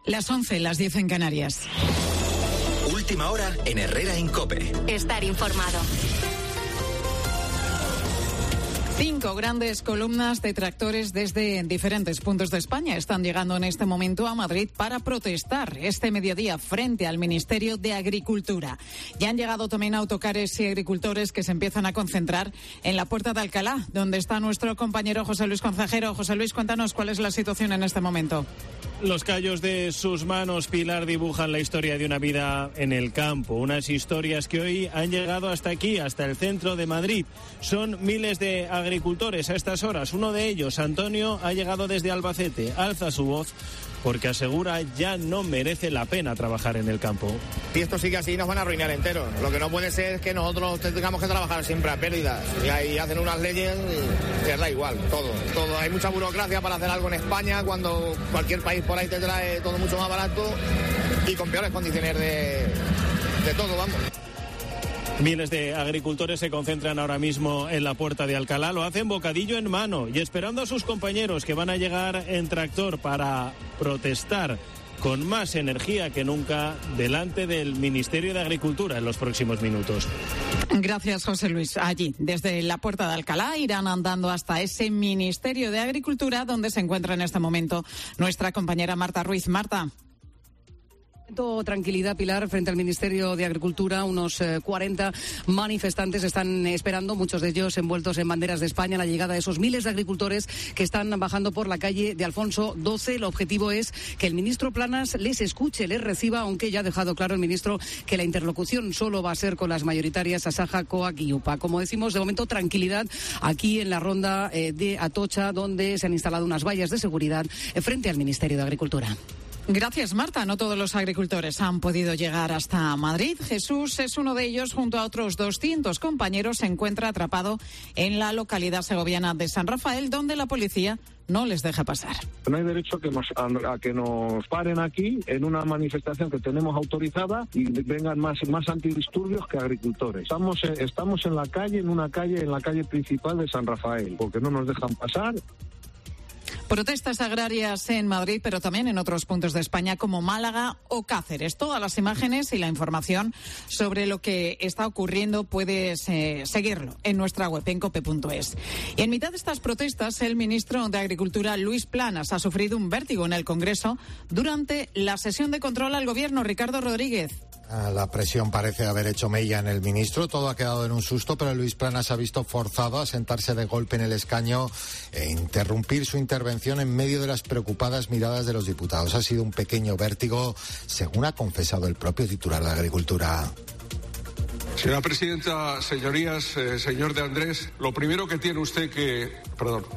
Las 11, las 10 en Canarias. Última hora en Herrera Incope. Estar informado. 5 grandes columnas de tractores desde diferentes puntos de España están llegando en este momento a Madrid para protestar este mediodía frente al Ministerio de Agricultura. Ya han llegado también autocares y agricultores que se empiezan a concentrar en la Puerta de Alcalá, donde está nuestro compañero José Luis Concejero. José Luis, cuéntanos cuál es la situación en este momento. Los callos de sus manos, Pilar, dibujan la historia de una vida en el campo. Unas historias que hoy han llegado hasta aquí, hasta el centro de Madrid. Son miles de agricultores a estas horas. Uno de ellos, Antonio, ha llegado desde Albacete. Alza su voz porque asegura ya no merece la pena trabajar en el campo. Si esto sigue así nos van a arruinar enteros. Lo que no puede ser es que nosotros tengamos que trabajar siempre a pérdidas. Y ahí hacen unas leyes y les da igual, todo. Hay mucha burocracia para hacer algo en España cuando cualquier país por ahí te trae todo mucho más barato y con peores condiciones de todo, vamos. Miles de agricultores se concentran ahora mismo en la Puerta de Alcalá, lo hacen bocadillo en mano y esperando a sus compañeros que van a llegar en tractor para protestar con más energía que nunca delante del Ministerio de Agricultura en los próximos minutos. Gracias, José Luis. Allí, desde la Puerta de Alcalá, irán andando hasta ese Ministerio de Agricultura donde se encuentra en este momento nuestra compañera Marta Ruiz. Marta. Tranquilidad, Pilar, frente al Ministerio de Agricultura. Unos 40 manifestantes están esperando, muchos de ellos envueltos en banderas de España, la llegada de esos miles de agricultores que están bajando por la calle de Alfonso XII. El objetivo es que el ministro Planas les escuche, les reciba, aunque ya ha dejado claro el ministro que la interlocución solo va a ser con las mayoritarias Asaja, COAG y UPA. Como decimos, de momento tranquilidad aquí en la ronda de Atocha, donde se han instalado unas vallas de seguridad frente al Ministerio de Agricultura. Gracias, Marta. No todos los agricultores han podido llegar hasta Madrid. Jesús es uno de ellos. Junto a otros 200 compañeros se encuentra atrapado en la localidad segoviana de San Rafael, donde la policía no les deja pasar. No hay derecho a que nos paren aquí en una manifestación que tenemos autorizada y vengan más antidisturbios que agricultores. Estamos en la calle, en la calle principal de San Rafael, porque no nos dejan pasar. Protestas agrarias en Madrid, pero también en otros puntos de España como Málaga o Cáceres. Todas las imágenes y la información sobre lo que está ocurriendo puedes seguirlo en nuestra web, en cope.es. Y en mitad de estas protestas, el ministro de Agricultura, Luis Planas, ha sufrido un vértigo en el Congreso durante la sesión de control al Gobierno. Ricardo Rodríguez. La presión parece haber hecho mella en el ministro. Todo ha quedado en un susto, pero Luis Planas se ha visto forzado a sentarse de golpe en el escaño e interrumpir su intervención en medio de las preocupadas miradas de los diputados. Ha sido un pequeño vértigo, según ha confesado el propio titular de Agricultura. Señora presidenta, señorías, señor de Andrés, lo primero que tiene usted que... Perdón.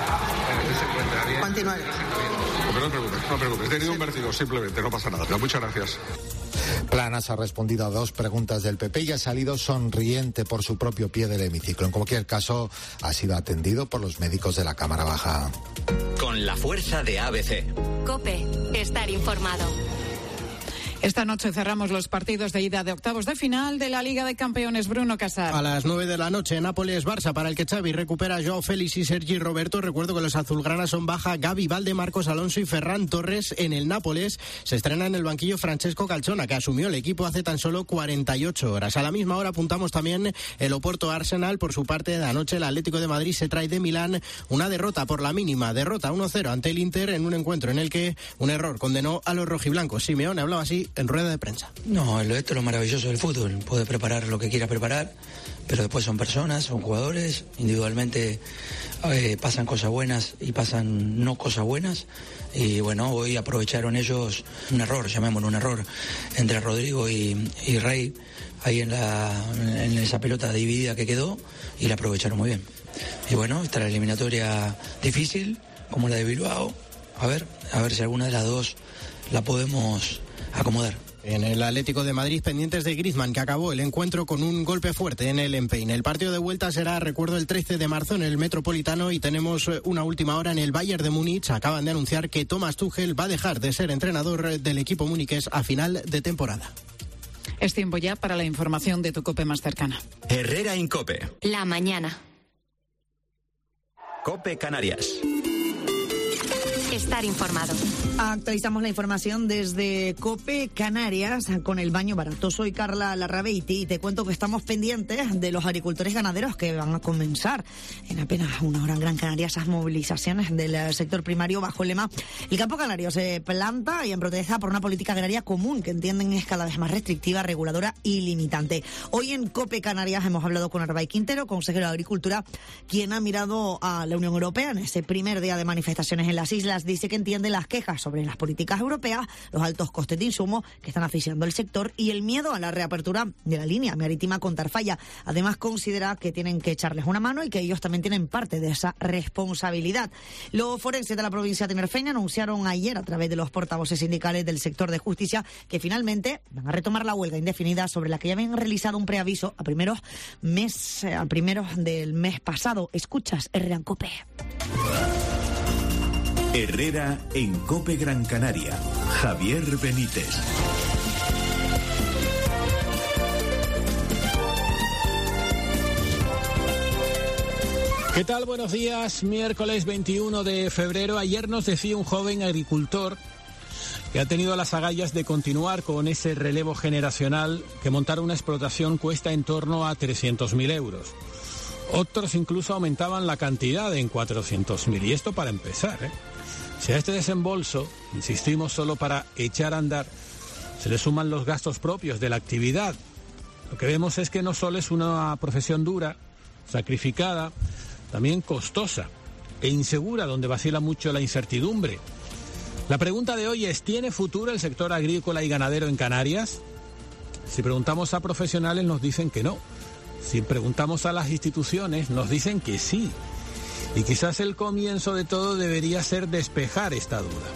Continuar. No te preocupes. He tenido un vértigo, simplemente, no pasa nada. Muchas gracias. Planas ha respondido a 2 preguntas del PP y ha salido sonriente por su propio pie del hemiciclo. En cualquier caso, ha sido atendido por los médicos de la Cámara Baja. Con la fuerza de ABC. COPE. Estar informado. Esta noche cerramos los partidos de ida de octavos de final de la Liga de Campeones. Bruno Casar. A las 9 de la noche, Nápoles-Barça, para el que Xavi recupera a Joao Félix y Sergi Roberto. Recuerdo que los azulgranas son baja Gavi, Valde, Marcos Alonso y Ferran Torres. En el Nápoles se estrena en el banquillo Francesco Calzona, que asumió el equipo hace tan solo 48 horas. A la misma hora apuntamos también el Oporto-Arsenal. Por su parte, de anoche el Atlético de Madrid se trae de Milán una derrota por la mínima. Derrota 1-0 ante el Inter en un encuentro en el que un error condenó a los rojiblancos. Simeone hablaba así en rueda de prensa. No, esto es lo maravilloso del fútbol. Puede preparar lo que quiera preparar, pero después son personas, son jugadores. Individualmente pasan cosas buenas y pasan no cosas buenas. Y bueno, hoy aprovecharon ellos un error, llamémoslo un error, entre Rodrigo y Rey, ahí en esa pelota dividida que quedó, y la aprovecharon muy bien. Y bueno, está la eliminatoria difícil, como la de Bilbao. A ver si alguna de las dos la podemos acomodar. En el Atlético de Madrid, pendientes de Griezmann, que acabó el encuentro con un golpe fuerte en el empeine. El partido de vuelta será, recuerdo, el 13 de marzo en el Metropolitano, y tenemos una última hora en el Bayern de Múnich. Acaban de anunciar que Thomas Tuchel va a dejar de ser entrenador del equipo muniqués a final de temporada. Es tiempo ya para la información de tu COPE más cercana. Herrera Incope. La mañana. COPE Canarias. Estar informado. Actualizamos la información desde COPE Canarias con el baño barato. Soy Carla Larrabeiti y te cuento que estamos pendientes de los agricultores ganaderos que van a comenzar en apenas una hora en Gran Canaria esas movilizaciones del sector primario bajo el lema "El campo canario se planta y en protesta por una política agraria común que entienden es cada vez más restrictiva, reguladora y limitante". Hoy en COPE Canarias hemos hablado con Arbay Quintero, consejero de Agricultura, quien ha mirado a la Unión Europea en ese primer día de manifestaciones en las islas. Dice que entiende las quejas sobre las políticas europeas, los altos costes de insumo que están asfixiando el sector y el miedo a la reapertura de la línea marítima con Tarfaya. Además, considera que tienen que echarles una mano y que ellos también tienen parte de esa responsabilidad. Los forenses de la provincia de Tinerfeña anunciaron ayer a través de los portavoces sindicales del sector de justicia que finalmente van a retomar la huelga indefinida sobre la que ya habían realizado un preaviso a primeros del mes pasado. Escuchas Herrera en COPE. Herrera en COPE Gran Canaria. Javier Benítez. ¿Qué tal? Buenos días. Miércoles 21 de febrero. Ayer nos decía un joven agricultor que ha tenido las agallas de continuar con ese relevo generacional que montar una explotación cuesta en torno a 300.000 euros. Otros incluso aumentaban la cantidad en 400.000. Y esto para empezar, Si a este desembolso, insistimos, solo para echar a andar, se le suman los gastos propios de la actividad, lo que vemos es que no solo es una profesión dura, sacrificada, también costosa e insegura, donde vacila mucho la incertidumbre. La pregunta de hoy es, ¿tiene futuro el sector agrícola y ganadero en Canarias? Si preguntamos a profesionales nos dicen que no. Si preguntamos a las instituciones nos dicen que sí. Y quizás el comienzo de todo debería ser despejar esta duda.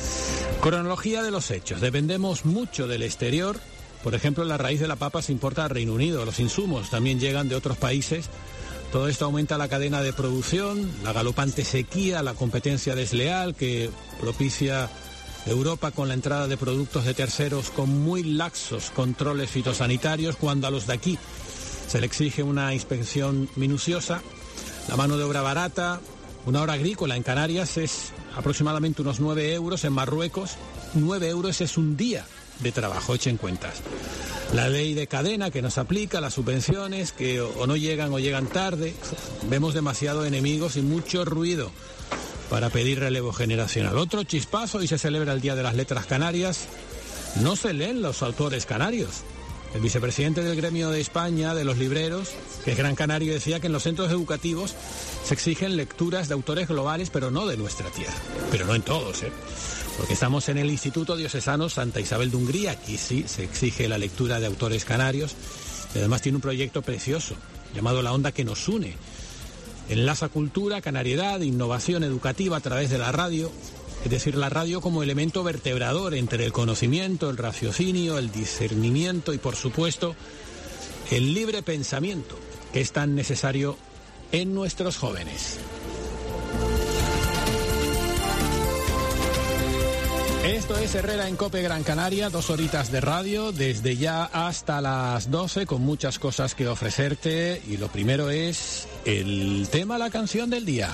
Cronología de los hechos. Dependemos mucho del exterior. Por ejemplo, la raíz de la papa se importa al Reino Unido. Los insumos también llegan de otros países. Todo esto aumenta la cadena de producción, la galopante sequía, la competencia desleal que propicia Europa con la entrada de productos de terceros con muy laxos controles fitosanitarios, cuando a los de aquí se le exige una inspección minuciosa. La mano de obra barata, una hora agrícola en Canarias es aproximadamente unos 9 euros, en Marruecos 9 euros es un día de trabajo, echen cuentas. La ley de cadena que nos aplica, las subvenciones que o no llegan o llegan tarde. Vemos demasiado enemigos y mucho ruido para pedir relevo generacional. Otro chispazo, y se celebra el Día de las Letras Canarias. No se leen los autores canarios. El vicepresidente del gremio de España, de los libreros, que es gran canario, decía que en los centros educativos se exigen lecturas de autores globales, pero no de nuestra tierra. Pero no en todos, Porque estamos en el Instituto Diocesano Santa Isabel de Hungría. Aquí sí se exige la lectura de autores canarios. Y además tiene un proyecto precioso llamado La Onda que nos une. Enlaza cultura, canariedad, innovación educativa a través de la radio. Es decir, la radio como elemento vertebrador entre el conocimiento, el raciocinio, el discernimiento y, por supuesto, el libre pensamiento, que es tan necesario en nuestros jóvenes. Esto es Herrera en COPE Gran Canaria, 2 horitas de radio, desde ya hasta las 12, con muchas cosas que ofrecerte. Y lo primero es el tema, la canción del día.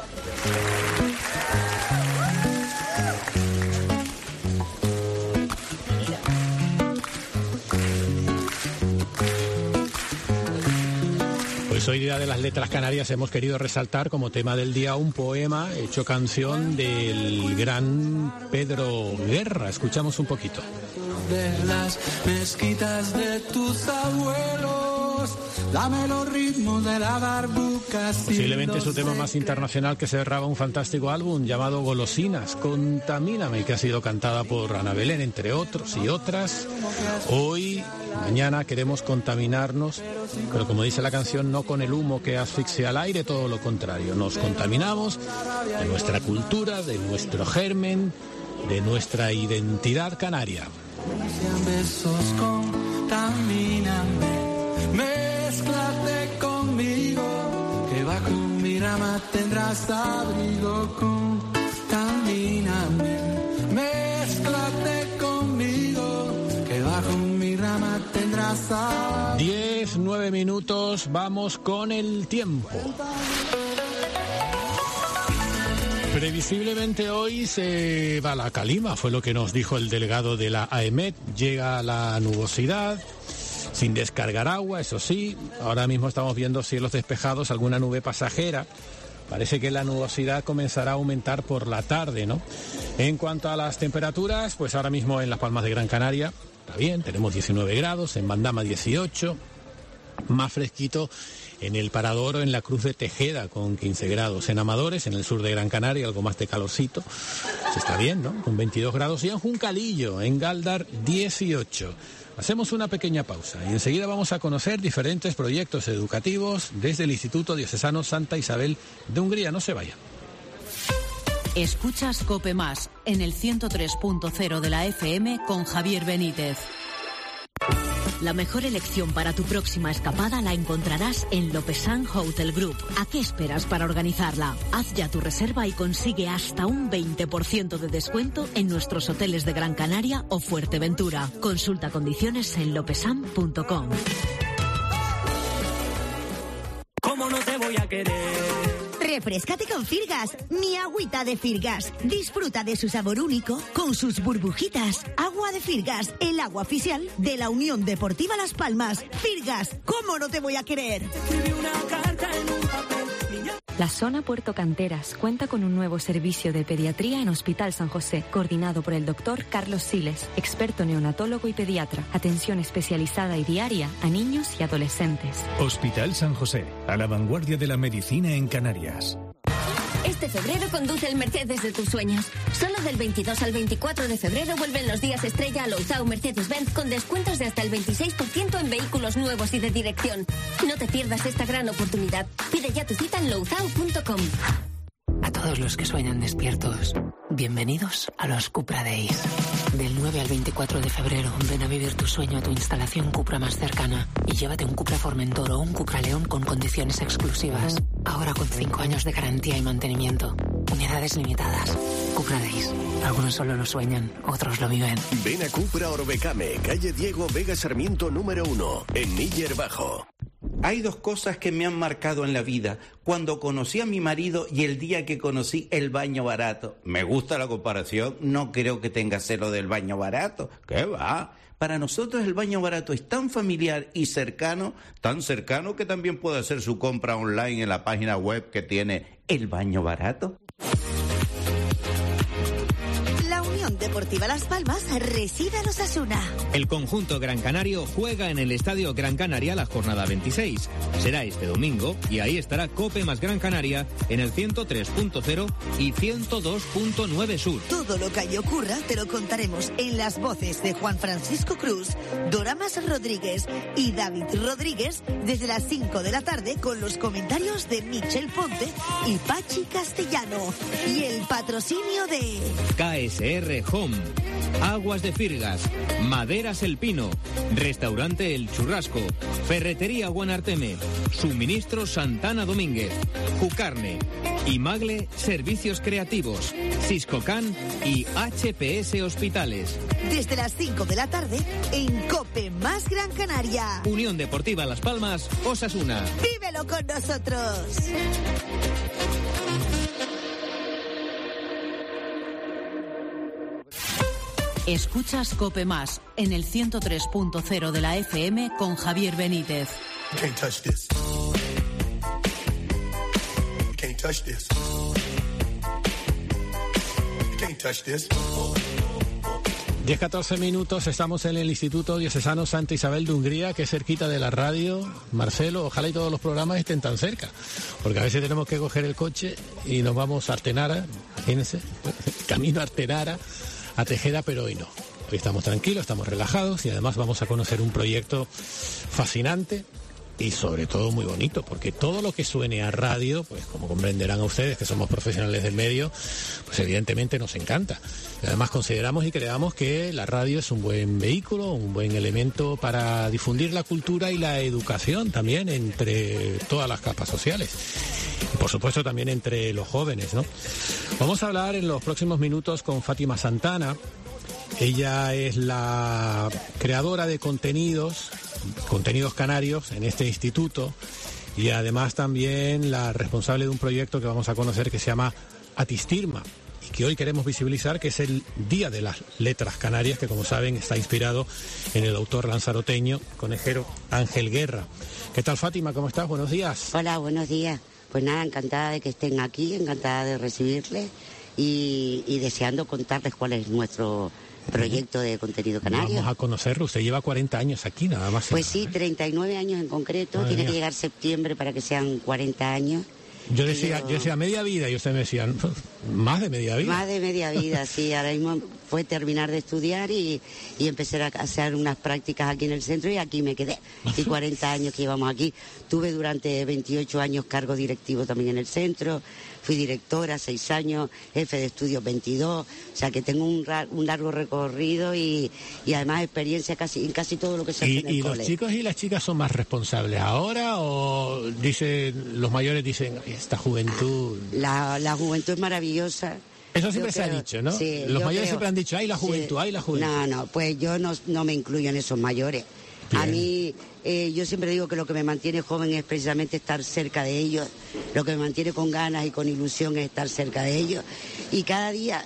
Pues hoy, Día de las Letras Canarias, hemos querido resaltar como tema del día un poema hecho canción del gran Pedro Guerra. Escuchamos un poquito. De las mezquitas de tus abuelos, dame los ritmos de la barbuca. Posiblemente su tema más internacional, que cerraba un fantástico álbum llamado Golosinas, Contamíname, que ha sido cantada por Ana Belén, entre otros y otras. Hoy, mañana queremos contaminarnos, pero como dice la canción, no con el humo que asfixia al aire, todo lo contrario. Nos contaminamos de nuestra cultura, de nuestro germen, de nuestra identidad canaria. Besos, contamíname, mézclate conmigo, que bajo mi rama tendrás abrigo. Contamíname, mézclate conmigo, que bajo mi rama tendrás abrigo. 9 minutos, vamos con el tiempo. Previsiblemente hoy se va la calima, fue lo que nos dijo el delegado de la AEMET. Llega la nubosidad, sin descargar agua, eso sí. Ahora mismo estamos viendo cielos despejados, alguna nube pasajera. Parece que la nubosidad comenzará a aumentar por la tarde, ¿no? En cuanto a las temperaturas, pues ahora mismo en Las Palmas de Gran Canaria, está bien, tenemos 19 grados, en Bandama 18, más fresquito en el Parador o en la Cruz de Tejeda con 15 grados. En Amadores, en el sur de Gran Canaria, algo más de calorcito. Está bien, ¿no? Con 22 grados. Y en Juncalillo, en Galdar, 18. Hacemos una pequeña pausa y enseguida vamos a conocer diferentes proyectos educativos desde el Instituto Diocesano Santa Isabel de Hungría. No se vayan. Escuchas COPE Más en el 103.0 de la FM con Javier Benítez. La mejor elección para tu próxima escapada la encontrarás en Lopesan Hotel Group. ¿A qué esperas para organizarla? Haz ya tu reserva y consigue hasta un 20% de descuento en nuestros hoteles de Gran Canaria o Fuerteventura. Consulta condiciones en lopesan.com. ¿Cómo no te voy a querer? Refréscate con Firgas, mi agüita de Firgas. Disfruta de su sabor único con sus burbujitas. Agua de Firgas, el agua oficial de la Unión Deportiva Las Palmas. Firgas, ¿cómo no te voy a querer? La zona Puerto Canteras cuenta con un nuevo servicio de pediatría en Hospital San José, coordinado por el doctor Carlos Siles, experto neonatólogo y pediatra. Atención especializada y diaria a niños y adolescentes. Hospital San José, a la vanguardia de la medicina en Canarias. Este febrero conduce el Mercedes de tus sueños. Solo del 22 al 24 de febrero vuelven los días estrella a Louzao Mercedes-Benz con descuentos de hasta el 26% en vehículos nuevos y de dirección. No te pierdas esta gran oportunidad. Pide ya tu cita en louzao.com. A todos los que sueñan despiertos, bienvenidos a los Cupra Days. Del 9 al 24 de febrero, ven a vivir tu sueño a tu instalación Cupra más cercana y llévate un Cupra Formentor o un Cupra León con condiciones exclusivas. Ahora con 5 años de garantía y mantenimiento. Unidades limitadas. Cupra Days. Algunos solo lo sueñan, otros lo viven. Ven a Cupra Orbecame, calle Diego Vega Sarmiento número 1, en Níger Bajo. Hay dos cosas que me han marcado en la vida. Cuando conocí a mi marido y el día que conocí el baño barato. Me gusta la comparación, no creo que tenga celo del baño barato. ¿Qué va? Para nosotros el baño barato es tan familiar y cercano, tan cercano que también puede hacer su compra online en la página web que tiene El Baño Barato. Deportiva Las Palmas recibe a los Osasuna. El conjunto gran canario juega en el Estadio Gran Canaria la jornada 26. Será este domingo y ahí estará COPE más Gran Canaria en el 103.0 y 102.9 Sur. Todo lo que allí ocurra te lo contaremos en las voces de Juan Francisco Cruz, Doramas Rodríguez y David Rodríguez desde las 5 de la tarde con los comentarios de Michel Ponte y Pachi Castellano y el patrocinio de KSR Home, Aguas de Firgas, Maderas El Pino, Restaurante El Churrasco, Ferretería Guanarteme, Suministro Santana Domínguez, Jucarne, Imagle Servicios Creativos, Siscocan y HPS Hospitales. Desde las 5 de la tarde en COPE más Gran Canaria. Unión Deportiva Las Palmas, Osasuna. ¡Vívelo con nosotros! Escuchas COPE Más en el 103.0 de la FM con Javier Benítez. You can't touch this. You can't touch this. You can't touch this. 10-14 minutos, estamos en el Instituto Diocesano Santa Isabel de Hungría, que es cerquita de la radio. Marcelo, ojalá y todos los programas estén tan cerca, porque a veces tenemos que coger el coche y nos vamos a Artenara, imagínense, camino a Artenara, a Tejeda, pero hoy no. Hoy estamos tranquilos, estamos relajados y además vamos a conocer un proyecto fascinante y sobre todo muy bonito, porque todo lo que suene a radio, pues como comprenderán a ustedes que somos profesionales del medio, pues evidentemente nos encanta. Y además consideramos y creamos que la radio es un buen vehículo, un buen elemento para difundir la cultura y la educación también entre todas las capas sociales. Y por supuesto también entre los jóvenes, ¿no? Vamos a hablar en los próximos minutos con Fátima Santana. Ella es la creadora de contenidos canarios en este instituto y además también la responsable de un proyecto que vamos a conocer que se llama Atistirma, y que hoy queremos visibilizar, que es el Día de las Letras Canarias, que como saben está inspirado en el autor lanzaroteño, conejero Ángel Guerra. ¿Qué tal, Fátima? ¿Cómo estás? Buenos días. Hola, buenos días. Pues nada, encantada de que estén aquí, encantada de recibirles y deseando contarles cuál es nuestro proyecto de contenido canario. Vamos a conocerlo. Usted lleva 40 años aquí, nada más. Pues sí, 39 años en concreto. Tiene que llegar septiembre para que sean 40 años. Yo decía media vida y usted me decía, más de media vida. Más de media vida, sí. Ahora mismo fue terminar de estudiar y empecé a hacer unas prácticas aquí en el centro y aquí me quedé. Y 40 años que llevamos aquí. Tuve durante 28 años cargo directivo también en el centro. Fui directora 6 años, jefe de estudios 22. O sea que tengo un largo recorrido y además experiencia en casi todo lo que se hace en el cole. ¿Y los chicos y las chicas son más responsables ahora o los mayores dicen, esta juventud? La juventud es maravillosa. Eso siempre se ha dicho, ¿no? Sí, los mayores siempre han dicho, ¡ay, la juventud, sí. ¡Ay, la juventud! No, pues yo no me incluyo en esos mayores. Bien. A mí, yo siempre digo que lo que me mantiene joven es precisamente estar cerca de ellos. Lo que me mantiene con ganas y con ilusión es estar cerca de ellos. Y cada día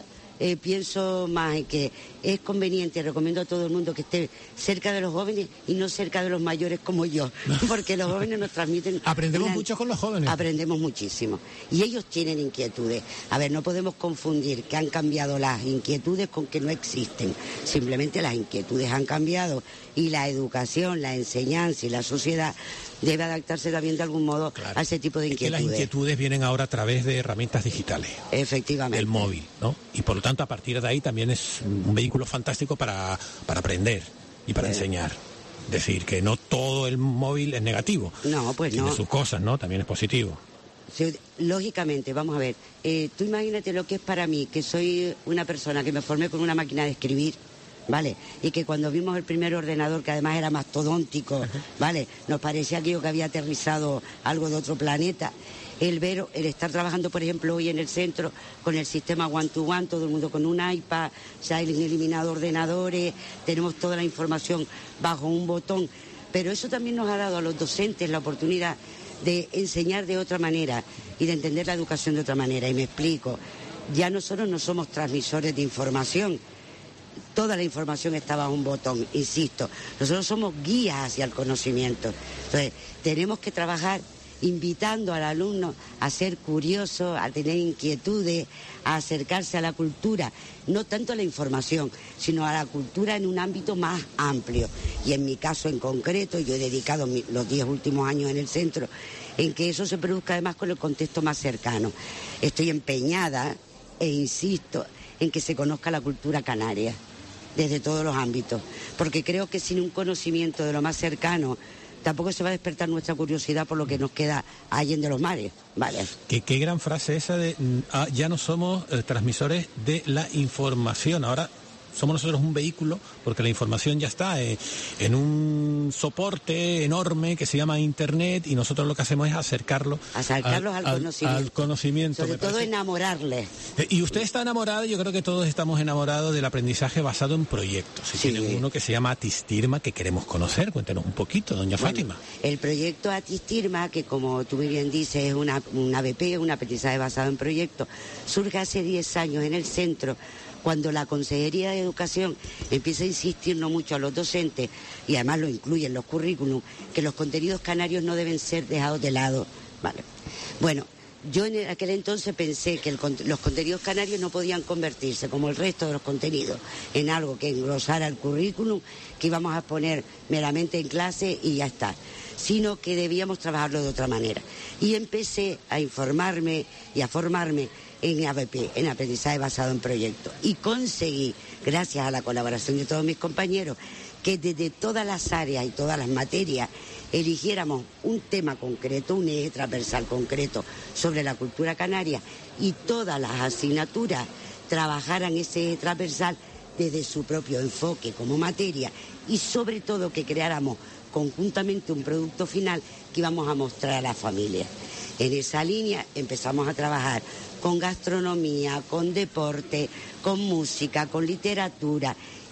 pienso más en que es conveniente, recomiendo a todo el mundo que esté cerca de los jóvenes y no cerca de los mayores como yo, porque los jóvenes nos transmiten... Aprendemos mucho con los jóvenes. Aprendemos muchísimo. Y ellos tienen inquietudes. A ver, no podemos confundir que han cambiado las inquietudes con que no existen. Simplemente las inquietudes han cambiado y la educación, la enseñanza y la sociedad debe adaptarse también de algún modo a ese tipo de inquietudes. Es que las inquietudes vienen ahora a través de herramientas digitales. Efectivamente. El móvil, ¿no? Y por lo tanto, a partir de ahí también es un vehículo fantástico para aprender y para enseñar. Decir que no todo el móvil es negativo. No, pues no. Tiene sus cosas, ¿no? También es positivo. Sí, lógicamente, vamos a ver. Tú imagínate lo que es para mí, que soy una persona que me formé con una máquina de escribir, ¿vale? Y que cuando vimos el primer ordenador, que además era mastodóntico, ¿vale? Nos parecía aquello que había aterrizado algo de otro planeta. El estar trabajando, por ejemplo, hoy en el centro con el sistema one-to-one, todo el mundo con un iPad, se han eliminado ordenadores, tenemos toda la información bajo un botón. Pero eso también nos ha dado a los docentes la oportunidad de enseñar de otra manera y de entender la educación de otra manera. Y me explico, ya nosotros no somos transmisores de información. Toda la información está bajo un botón, insisto. Nosotros somos guías hacia el conocimiento. Entonces, tenemos que trabajar invitando al alumno a ser curioso, a tener inquietudes, a acercarse a la cultura, no tanto a la información, sino a la cultura en un ámbito más amplio. Y en mi caso en concreto, yo he dedicado los 10 últimos años en el centro, en que eso se produzca además con el contexto más cercano. Estoy empeñada e insisto en que se conozca la cultura canaria desde todos los ámbitos, porque creo que sin un conocimiento de lo más cercano tampoco se va a despertar nuestra curiosidad por lo que nos queda allende los mares, ¿vale? Qué gran frase esa de ya no somos transmisores de la información, ahora somos nosotros un vehículo, porque la información ya está en un soporte enorme que se llama Internet y nosotros lo que hacemos es acercarlos al conocimiento. Sobre todo enamorarles. Y usted está enamorado, yo creo que todos estamos enamorados del aprendizaje basado en proyectos. Y tienen uno que se llama Atistirma, que queremos conocer. Cuéntenos un poquito, doña Fátima. El proyecto Atistirma, que como tú muy bien dices, es una ABP, un aprendizaje basado en proyectos, surge hace 10 años en el centro, cuando la Consejería de Educación empieza a insistirnos mucho a los docentes, y además lo incluye en los currículum, que los contenidos canarios no deben ser dejados de lado. Vale. Bueno, yo en aquel entonces pensé que los contenidos canarios no podían convertirse, como el resto de los contenidos, en algo que engrosara el currículum, que íbamos a poner meramente en clase y ya está, sino que debíamos trabajarlo de otra manera. Y empecé a informarme y a formarme en ABP, en aprendizaje basado en proyectos. Y conseguí, gracias a la colaboración de todos mis compañeros, que desde todas las áreas y todas las materias eligiéramos un tema concreto, un eje transversal concreto sobre la cultura canaria, y todas las asignaturas trabajaran ese eje transversal desde su propio enfoque como materia, y sobre todo que creáramos conjuntamente un producto final que íbamos a mostrar a la familia. En esa línea empezamos a trabajar con gastronomía, con deporte, con música, con literatura,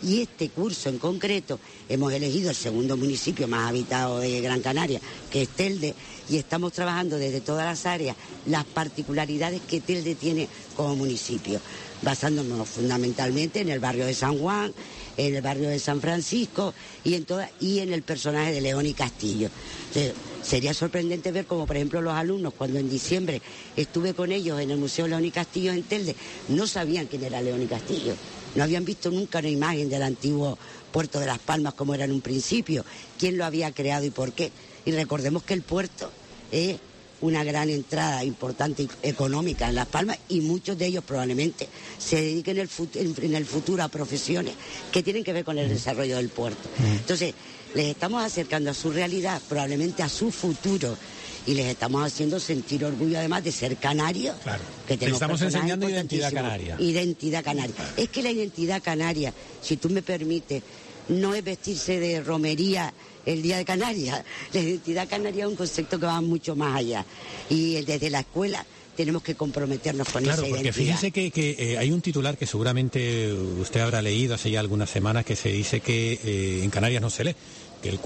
Y este curso en concreto hemos elegido el segundo municipio más habitado de Gran Canaria, que es Telde, y estamos trabajando desde todas las áreas las particularidades que Telde tiene como municipio, basándonos fundamentalmente en el barrio de San Juan, en el barrio de San Francisco y en el personaje de León y Castillo. Entonces, sería sorprendente ver como, por ejemplo, los alumnos, cuando en diciembre estuve con ellos en el Museo León y Castillo en Telde, no sabían quién era León y Castillo. No habían visto nunca una imagen del antiguo puerto de Las Palmas como era en un principio, quién lo había creado y por qué. Y recordemos que el puerto es una gran entrada importante económica en Las Palmas y muchos de ellos probablemente se dediquen en el futuro a profesiones que tienen que ver con el desarrollo del puerto. Entonces, les estamos acercando a su realidad, probablemente a su futuro, y les estamos haciendo sentir orgullo además de ser canarios. Claro. Que les estamos enseñando identidad canaria. Identidad canaria. Es que la identidad canaria, si tú me permites, no es vestirse de romería el Día de Canarias. La identidad canaria es un concepto que va mucho más allá. Y desde la escuela tenemos que comprometernos con esa identidad. Porque fíjese que hay un titular que seguramente usted habrá leído hace ya algunas semanas que se dice que en Canarias no se lee, que el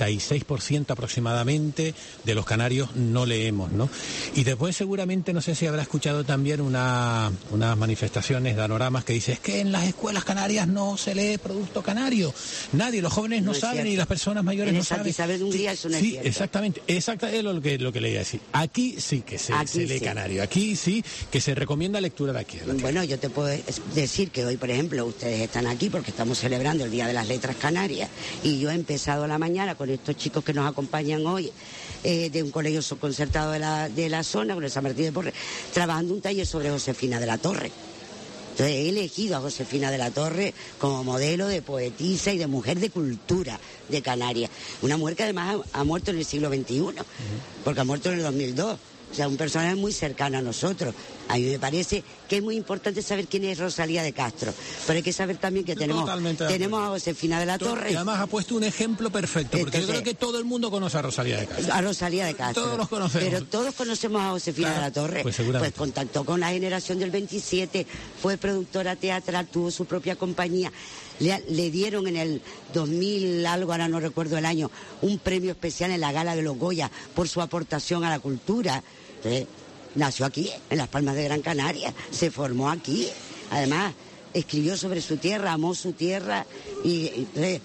46% aproximadamente de los canarios no leemos, ¿no? Y después seguramente, no sé si habrá escuchado también unas manifestaciones, danoramas, que dice, es que en las escuelas canarias no se lee producto canario. Nadie, los jóvenes no saben y las personas mayores no saben. Saber un día eso no es cierto. Exactamente, es lo que le iba a decir. Aquí sí que se lee canario, aquí sí que se recomienda lectura de aquí. Bueno, yo te puedo decir que hoy, por ejemplo, ustedes están aquí porque estamos celebrando el Día de las Letras Canarias y yo he empezado a la mañana con estos chicos que nos acompañan hoy de un colegio concertado de la zona, con el San Martín de Porres, trabajando un taller sobre Josefina de la Torre. Entonces he elegido a Josefina de la Torre como modelo de poetisa y de mujer de cultura de Canarias. Una mujer que además ha muerto en el siglo XXI, porque ha muerto en el 2002. O sea, un personaje muy cercano a nosotros. A mí me parece que es muy importante saber quién es Rosalía de Castro, pero hay que saber también que tenemos a Josefina de la Torre. Y además ha puesto un ejemplo perfecto, porque yo creo que todo el mundo conoce a Rosalía de Castro. A Rosalía de Castro. Todos los conocemos. Pero todos conocemos a Josefina de la Torre. Pues seguramente. Pues contactó con la generación del 27, fue productora teatral, tuvo su propia compañía. Le dieron en el 2000 algo, ahora no recuerdo el año, un premio especial en la Gala de los Goya por su aportación a la cultura. Entonces, nació aquí, en Las Palmas de Gran Canaria, se formó aquí. Además, escribió sobre su tierra, amó su tierra y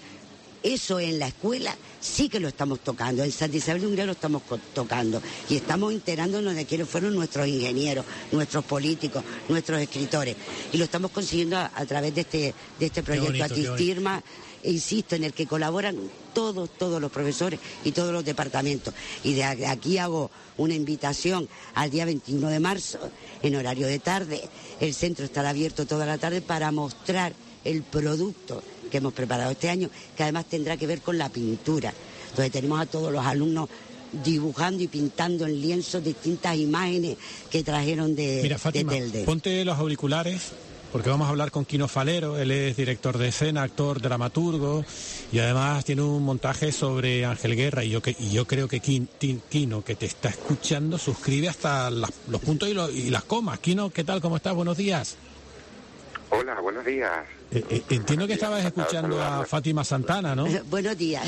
eso en la escuela sí que lo estamos tocando. En Santa Isabel de Hungría lo estamos tocando y estamos enterándonos de quiénes fueron nuestros ingenieros, nuestros políticos, nuestros escritores. Y lo estamos consiguiendo a través de este proyecto Atistirma, insisto, en el que colaboran todos los profesores y todos los departamentos. Y de aquí hago una invitación al día 21 de marzo, en horario de tarde. El centro estará abierto toda la tarde para mostrar el producto que hemos preparado este año, que además tendrá que ver con la pintura. Entonces tenemos a todos los alumnos dibujando y pintando en lienzos distintas imágenes que trajeron de Telde. Ponte los auriculares, porque vamos a hablar con Quino Falero. Él es director de escena, actor, dramaturgo, y además tiene un montaje sobre Ángel Guerra, y yo creo que Quino, que te está escuchando, suscribe hasta los puntos y las comas. Quino, ¿qué tal? ¿Cómo estás? Buenos días. Hola, buenos días. Entiendo que estabas escuchando a Fátima Santana, ¿no? Buenos días.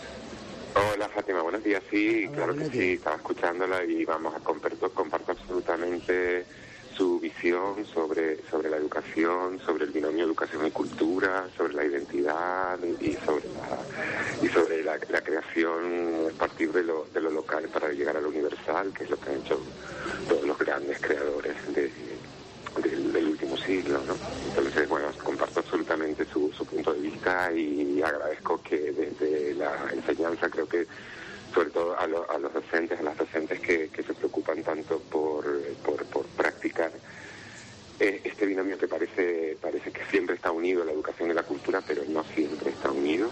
Hola, Fátima, buenos días. Sí, claro que sí, estaba escuchándola y comparto absolutamente su visión sobre la educación, sobre el binomio educación y cultura, sobre la identidad y sobre la creación a partir de lo local para llegar a lo universal, que es lo que han hecho todos los grandes creadores del último siglo, ¿no? Entonces, bueno, comparto absolutamente su punto de vista y agradezco que desde la enseñanza, creo que sobre todo a los docentes, a las docentes que se preocupan tanto por practicar este binomio que parece que siempre está unido, la educación y la cultura, pero no siempre está unido,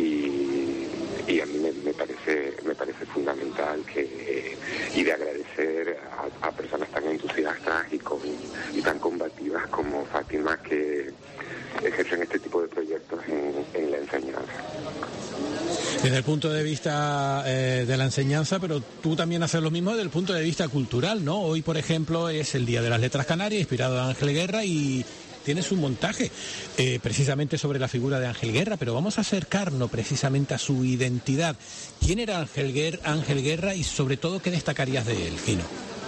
y a mí me parece fundamental y de agradecer a personas tan entusiastas y tan combativas como Fátima, que ejercen este tipo de proyectos en la enseñanza. Desde el punto de vista de la enseñanza, pero tú también haces lo mismo desde el punto de vista cultural, ¿no? Hoy, por ejemplo, es el Día de las Letras Canarias, inspirado en Ángel Guerra, y tienes un montaje precisamente sobre la figura de Ángel Guerra, pero vamos a acercarnos precisamente a su identidad. ¿Quién era Ángel Guerra y sobre todo qué destacarías de él, Fino?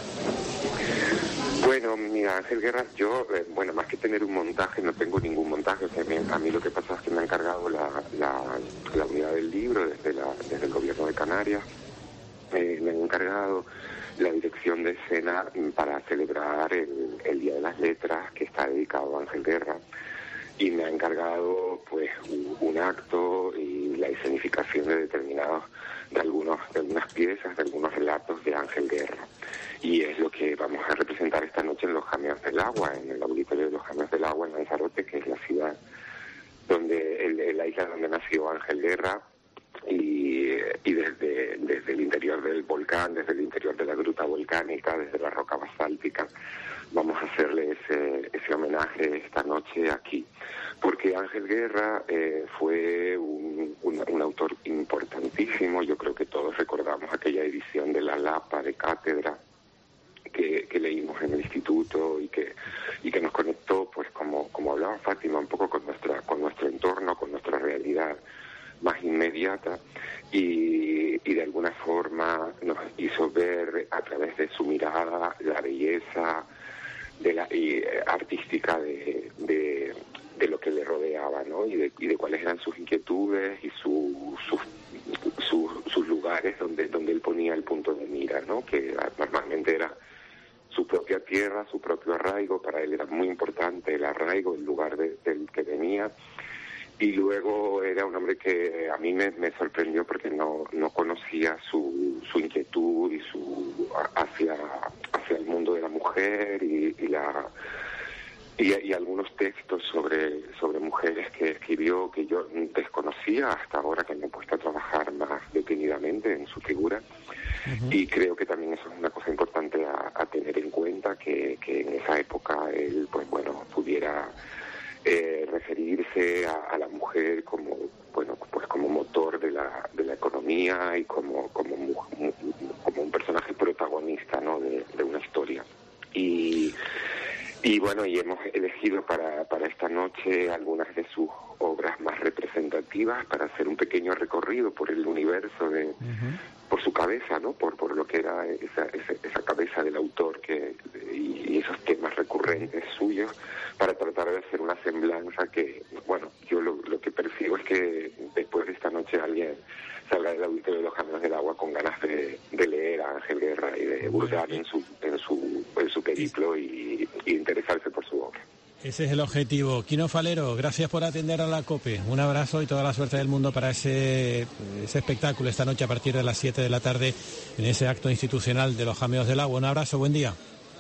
Bueno, mira, Ángel Guerra, yo, más que tener un montaje, no tengo ningún montaje. O sea, a mí lo que pasa es que me han encargado la unidad del libro desde el gobierno de Canarias. Me han encargado la dirección de escena para celebrar el Día de las Letras, que está dedicado a Ángel Guerra. Y me ha encargado, pues, un acto y la escenificación de algunas piezas, de algunos relatos de Ángel Guerra. Y es lo que vamos a representar esta noche en Los Jameos del Agua, en el auditorio de Los Jameos del Agua, en Lanzarote, que es la ciudad la isla donde nació Ángel Guerra. Y desde el interior del volcán, desde el interior de la gruta volcánica, desde la roca basáltica, vamos a hacerle ese homenaje esta noche aquí. Porque Ángel Guerra fue un autor importantísimo. Yo creo que todos recordamos aquella edición de La Lapa de Cátedra que leímos en el instituto y que nos conectó, pues como hablaba Fátima, un poco con nuestro entorno, con nuestra realidad más inmediata, y de alguna forma nos hizo ver a través de su mirada la belleza artística de lo que le rodeaba, ¿no? Y de cuáles eran sus inquietudes y sus lugares donde él ponía el punto de mira, ¿no? Que normalmente era su propia tierra, su propio arraigo. Para él era muy importante el arraigo, el lugar del que venía. Y luego era un hombre que a mí me sorprendió porque no conocía su inquietud y hacia el mundo de la mujer y algunos textos sobre mujeres que escribió que yo desconocía hasta ahora, que me he puesto a trabajar más detenidamente en su figura. Uh-huh. Y creo que también eso es una cosa importante a tener en cuenta, que en esa época él, pues bueno, pudiera referirse a la mujer como motor de la economía y como un personaje protagonista, ¿no? de una historia. Y hemos elegido para esta noche algunas de sus obras más representativas para hacer un pequeño recorrido por el universo por su cabeza, ¿no? Por lo que era esa cabeza del autor y esos temas recurrentes suyos, para tratar de hacer una semblanza que, bueno, yo lo que percibo es que después de esta noche alguien salga del auditorio de Los Jameos del Agua con ganas de leer a Ángel Guerra y de hurgar en su periplo y interesarse por su obra. Ese es el objetivo. Quino Falero, gracias por atender a la COPE. Un abrazo y toda la suerte del mundo para ese espectáculo esta noche a partir de las 7 de la tarde en ese acto institucional de Los Jameos del Agua. Un abrazo, buen día.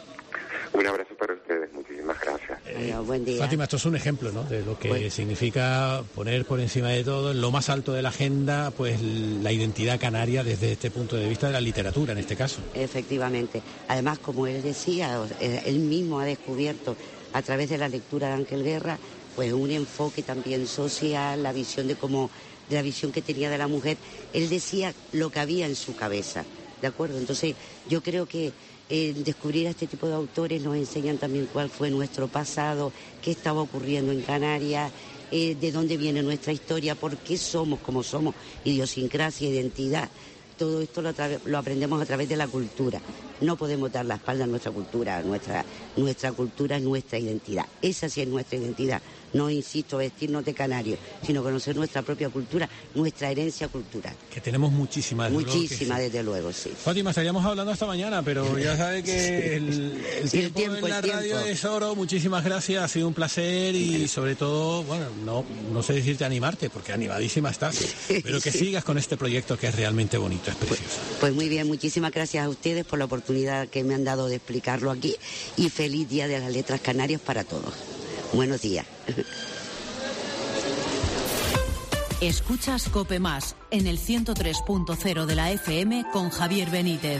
Un abrazo para ustedes, muchísimas gracias. Buen día. Fátima, esto es un ejemplo, ¿no?, de lo que significa poner por encima de todo, en lo más alto de la agenda, pues la identidad canaria desde este punto de vista de la literatura, en este caso. Efectivamente. Además, como él decía, él mismo ha descubierto a través de la lectura de Ángel Guerra, pues un enfoque también social, la visión de la visión que tenía de la mujer. Él decía lo que había en su cabeza, ¿de acuerdo? Entonces, yo creo que descubrir a este tipo de autores nos enseñan también cuál fue nuestro pasado, qué estaba ocurriendo en Canarias, de dónde viene nuestra historia, por qué somos como somos, idiosincrasia, identidad. Todo esto lo aprendemos a través de la cultura. No podemos dar la espalda a nuestra cultura. Nuestra cultura es nuestra identidad. Esa sí es nuestra identidad. No, insisto, vestirnos de canario, sino conocer nuestra propia cultura, nuestra herencia cultural. Que tenemos muchísima, desde luego, sí. Fátima, estaríamos hablando hasta mañana, pero ya sabe que el tiempo en la radio es oro. Muchísimas gracias, ha sido un placer y sobre todo, bueno, no sé decirte animarte, porque animadísima estás, pero que sigas con este proyecto que es realmente bonito, es precioso. Pues muy bien, muchísimas gracias a ustedes por la oportunidad que me han dado de explicarlo aquí y feliz Día de las Letras Canarias para todos. Buenos días. Escuchas COPE Más en el 103.0 de la FM con Javier Benítez.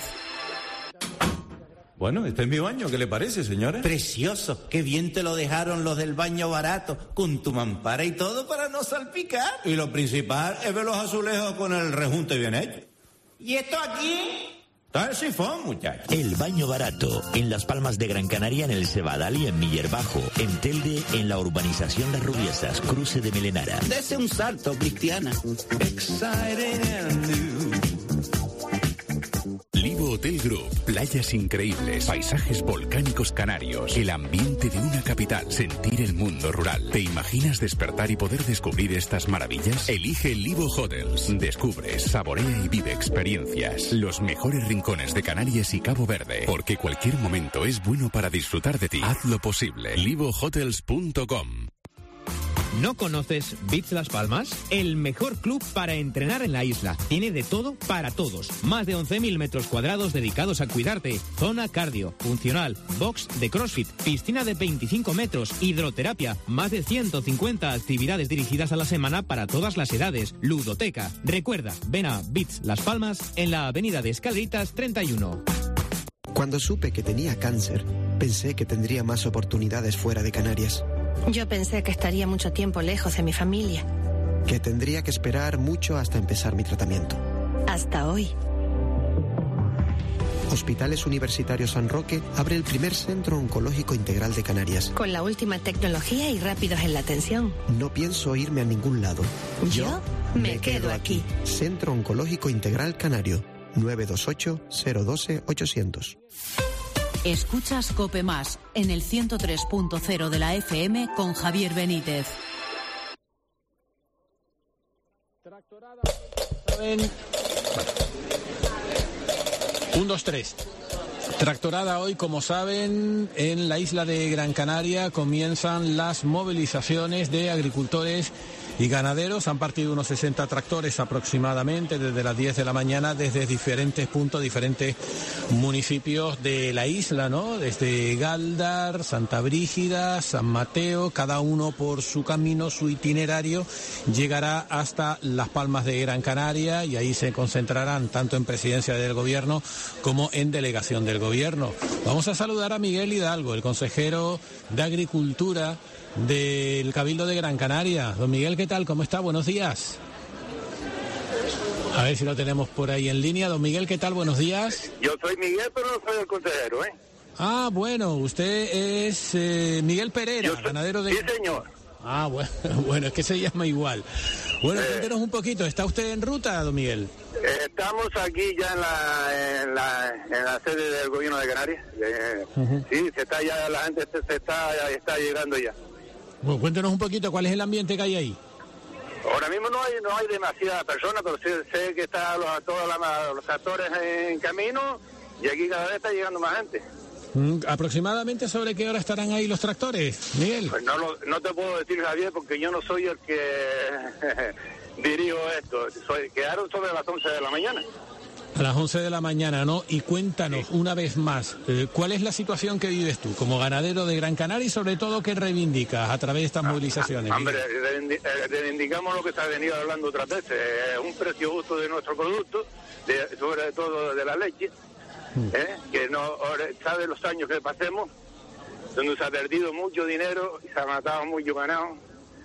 Bueno, este es mi baño, ¿qué le parece, señora? Precioso, qué bien te lo dejaron los del baño barato, con tu mampara y todo para no salpicar. Y lo principal es ver los azulejos con el rejunte bien hecho. ¿Y esto aquí? Todo el sifón, muchachos. El baño barato. En Las Palmas de Gran Canaria, en el Cebadal y en Miller Bajo. En Telde, en la urbanización Las Rubiesas, cruce de Melenara. Dese un salto, Cristiana. Livo Hotel Group. Playas increíbles, paisajes volcánicos canarios, el ambiente de una capital, sentir el mundo rural. ¿Te imaginas despertar y poder descubrir estas maravillas? Elige Livo Hotels. Descubre, saborea y vive experiencias. Los mejores rincones de Canarias y Cabo Verde. Porque cualquier momento es bueno para disfrutar de ti. Hazlo posible. LivoHotels.com. ¿No conoces Beach Las Palmas? El mejor club para entrenar en la isla. Tiene de todo para todos. Más de 11.000 metros cuadrados dedicados a cuidarte. Zona cardio, funcional, box de CrossFit, piscina de 25 metros, hidroterapia. Más de 150 actividades dirigidas a la semana para todas las edades. Ludoteca. Recuerda, ven a Beach Las Palmas en la avenida de Escaleritas 31. Cuando supe que tenía cáncer, pensé que tendría más oportunidades fuera de Canarias. Yo pensé que estaría mucho tiempo lejos de mi familia. Que tendría que esperar mucho hasta empezar mi tratamiento. Hasta hoy. Hospitales Universitarios San Roque abre el primer centro oncológico integral de Canarias. Con la última tecnología y rápidos en la atención. No pienso irme a ningún lado. Yo me quedo aquí. Centro Oncológico Integral Canario. 928-012-800. Escuchas COPE Más en el 103.0 de la FM con Javier Benítez. Tractorada. 1, 2, 3. Tractorada hoy, como saben, en la isla de Gran Canaria comienzan las movilizaciones de agricultores y ganaderos. Han partido unos 60 tractores aproximadamente desde las 10 de la mañana, desde diferentes puntos, diferentes municipios de la isla, ¿no? Desde Galdar, Santa Brígida, San Mateo, cada uno por su camino, su itinerario, llegará hasta Las Palmas de Gran Canaria y ahí se concentrarán tanto en presidencia del gobierno como en delegación del gobierno. Vamos a saludar a Miguel Hidalgo, el consejero de Agricultura del Cabildo de Gran Canaria. Don Miguel, ¿qué tal? ¿Cómo está? Buenos días. A ver si lo tenemos por ahí en línea. Don Miguel, ¿qué tal? Buenos días. Yo soy Miguel, pero no soy el consejero, ¿eh? Ah, bueno, usted es Miguel Pereira, ganadero de... Sí, señor. Ah, bueno, es que se llama igual. Bueno, cuéntenos un poquito. ¿Está usted en ruta, don Miguel? Estamos aquí ya en la sede del gobierno de Canarias. Sí, la gente está llegando ya. Bueno, cuéntenos un poquito cuál es el ambiente que hay ahí. Ahora mismo no hay demasiadas personas, pero sí sé que están todos los tractores en camino y aquí cada vez está llegando más gente. ¿Aproximadamente sobre qué hora estarán ahí los tractores, Miguel? Pues no te puedo decir, Javier, porque yo no soy el que dirijo esto. Quedaron sobre las 11 de la mañana. A las 11 de la mañana, ¿no? Y cuéntanos una vez más, ¿cuál es la situación que vives tú como ganadero de Gran Canaria y sobre todo qué reivindicas a través de estas movilizaciones? Hombre, reivindicamos lo que se ha venido hablando otras veces, un precio justo de nuestro producto, sobre todo de la leche, que no sabe los años que pasemos, donde se ha perdido mucho dinero y se ha matado mucho ganado,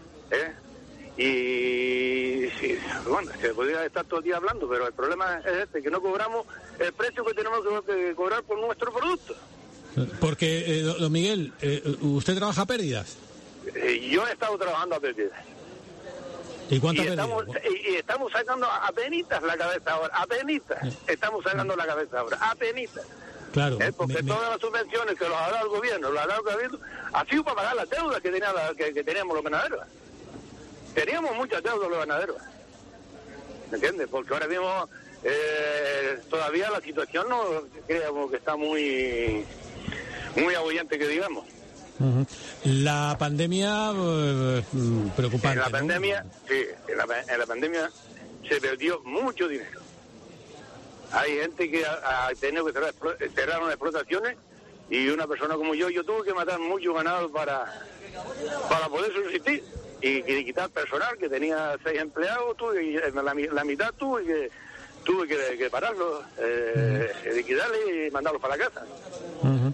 y sí, bueno, se podría estar todo el día hablando, pero el problema es que no cobramos el precio que tenemos que cobrar por nuestro producto. Porque, don Miguel, ¿usted trabaja a pérdidas? Yo he estado trabajando a pérdidas. ¿Y cuántas pérdidas? Y estamos sacando apenitas la cabeza ahora, estamos sacando la cabeza ahora, apenitas. Claro. Porque todas las subvenciones que los ha dado el gobierno, los ha dado el cabildo, ha sido para pagar las deudas que teníamos los ganaderos. Teníamos muchas deudas los ganaderos, ¿me entiendes? Porque ahora mismo todavía la situación no creemos que está muy abullante, que digamos. La pandemia preocupante. En la pandemia, ¿no? Sí, en la pandemia se perdió mucho dinero. Hay gente que ha tenido que cerrar unas explotaciones y una persona como yo tuve que matar mucho ganado para poder subsistir. Y quitar personal, que tenía 6 empleados, la mitad tuve que pararlo, liquidarle y mandarlo para la casa.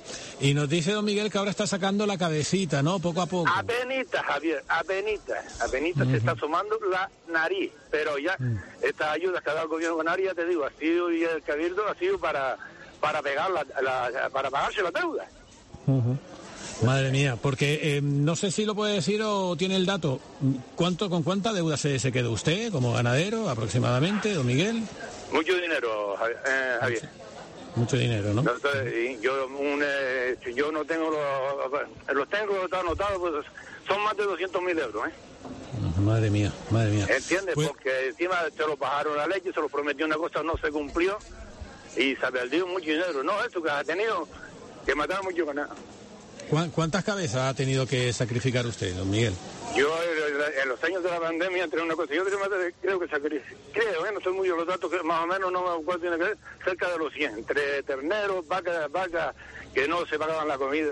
Y nos dice don Miguel que ahora está sacando la cabecita, ¿no? Poco a poco. Apenita, Javier, apenita se está asomando la nariz, pero ya estas ayudas que ha dado el gobierno canario, ya te digo, ha sido, y el cabildo ha sido para pegar para pagarse la deuda. Madre mía, porque no sé si lo puede decir o tiene el dato. ¿Con cuánta deuda se quedó usted como ganadero aproximadamente, don Miguel? Mucho dinero, Javier. Mucho dinero, ¿no? Entonces, yo no tengo los tengo anotados, pues son más de 200.000 euros, Madre mía. ¿Entiendes? Pues, porque encima se lo bajaron la leche, se lo prometió una cosa, no se cumplió y se perdió mucho dinero. No, esto que ha tenido que matar mucho ganado. ¿Cuántas cabezas ha tenido que sacrificar usted, don Miguel? Yo en los años de la pandemia, entre una cosa y otra, creo que no estoy muy los datos, que más o menos no me acuerdo, tiene que ver, cerca de los 100, entre terneros, vacas, que no se pagaban la comida.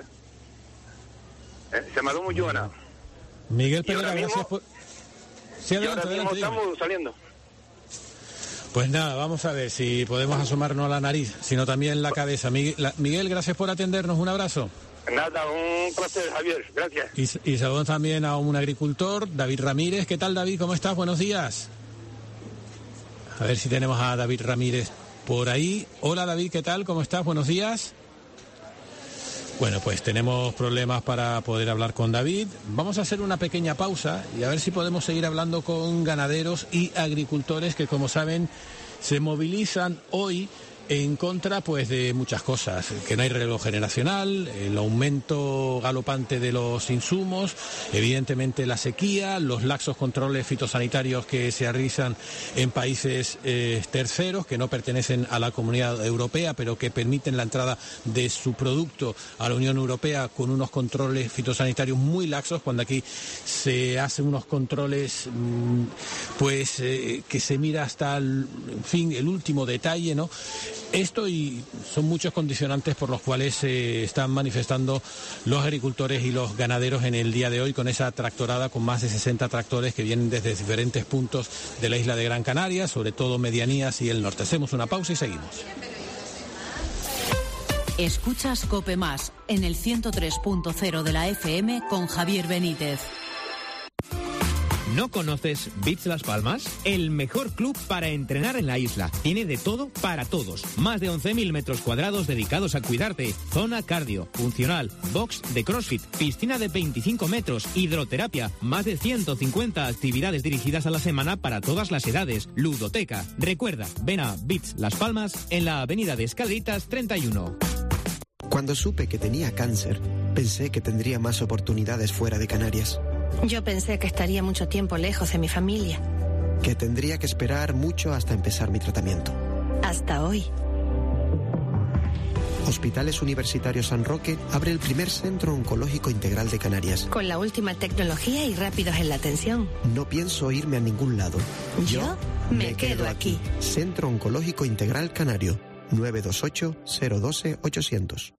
Se mató mucho ganado. Miguel Pereira, gracias por... Sí, adelante, estamos saliendo. Pues nada, vamos a ver si podemos asomarnos a la nariz, sino también la cabeza. Miguel, gracias por atendernos, un abrazo. Nada, un placer, Javier, gracias. Y saludamos también a un agricultor, David Ramírez. ¿Qué tal, David? ¿Cómo estás? Buenos días. A ver si tenemos a David Ramírez por ahí. Hola, David, ¿qué tal? ¿Cómo estás? Buenos días. Bueno, pues tenemos problemas para poder hablar con David. Vamos a hacer una pequeña pausa y a ver si podemos seguir hablando con ganaderos y agricultores que, como saben, se movilizan hoy en contra pues de muchas cosas, que no hay relevo generacional, el aumento galopante de los insumos, evidentemente la sequía, los laxos controles fitosanitarios que se realizan en países terceros que no pertenecen a la Comunidad Europea, pero que permiten la entrada de su producto a la Unión Europea con unos controles fitosanitarios muy laxos, cuando aquí se hacen unos controles que se mira hasta el último detalle, ¿no? Esto y son muchos condicionantes por los cuales se están manifestando los agricultores y los ganaderos en el día de hoy con esa tractorada con más de 60 tractores que vienen desde diferentes puntos de la isla de Gran Canaria, sobre todo medianías y el norte. Hacemos una pausa y seguimos. Escuchas COPE Más en el 103.0 de la FM con Javier Benítez. ¿No conoces Beach Las Palmas? El mejor club para entrenar en la isla. Tiene de todo para todos. Más de 11.000 metros cuadrados dedicados a cuidarte. Zona cardio, funcional, box de CrossFit, piscina de 25 metros, hidroterapia. Más de 150 actividades dirigidas a la semana para todas las edades. Ludoteca. Recuerda, ven a Beach Las Palmas en la avenida de Escaleritas 31. Cuando supe que tenía cáncer, pensé que tendría más oportunidades fuera de Canarias. Yo pensé que estaría mucho tiempo lejos de mi familia. Que tendría que esperar mucho hasta empezar mi tratamiento. Hasta hoy. Hospitales Universitarios San Roque abre el primer centro oncológico integral de Canarias. Con la última tecnología y rápidos en la atención. No pienso irme a ningún lado. Yo me quedo aquí. Centro Oncológico Integral Canario. 928-012-800.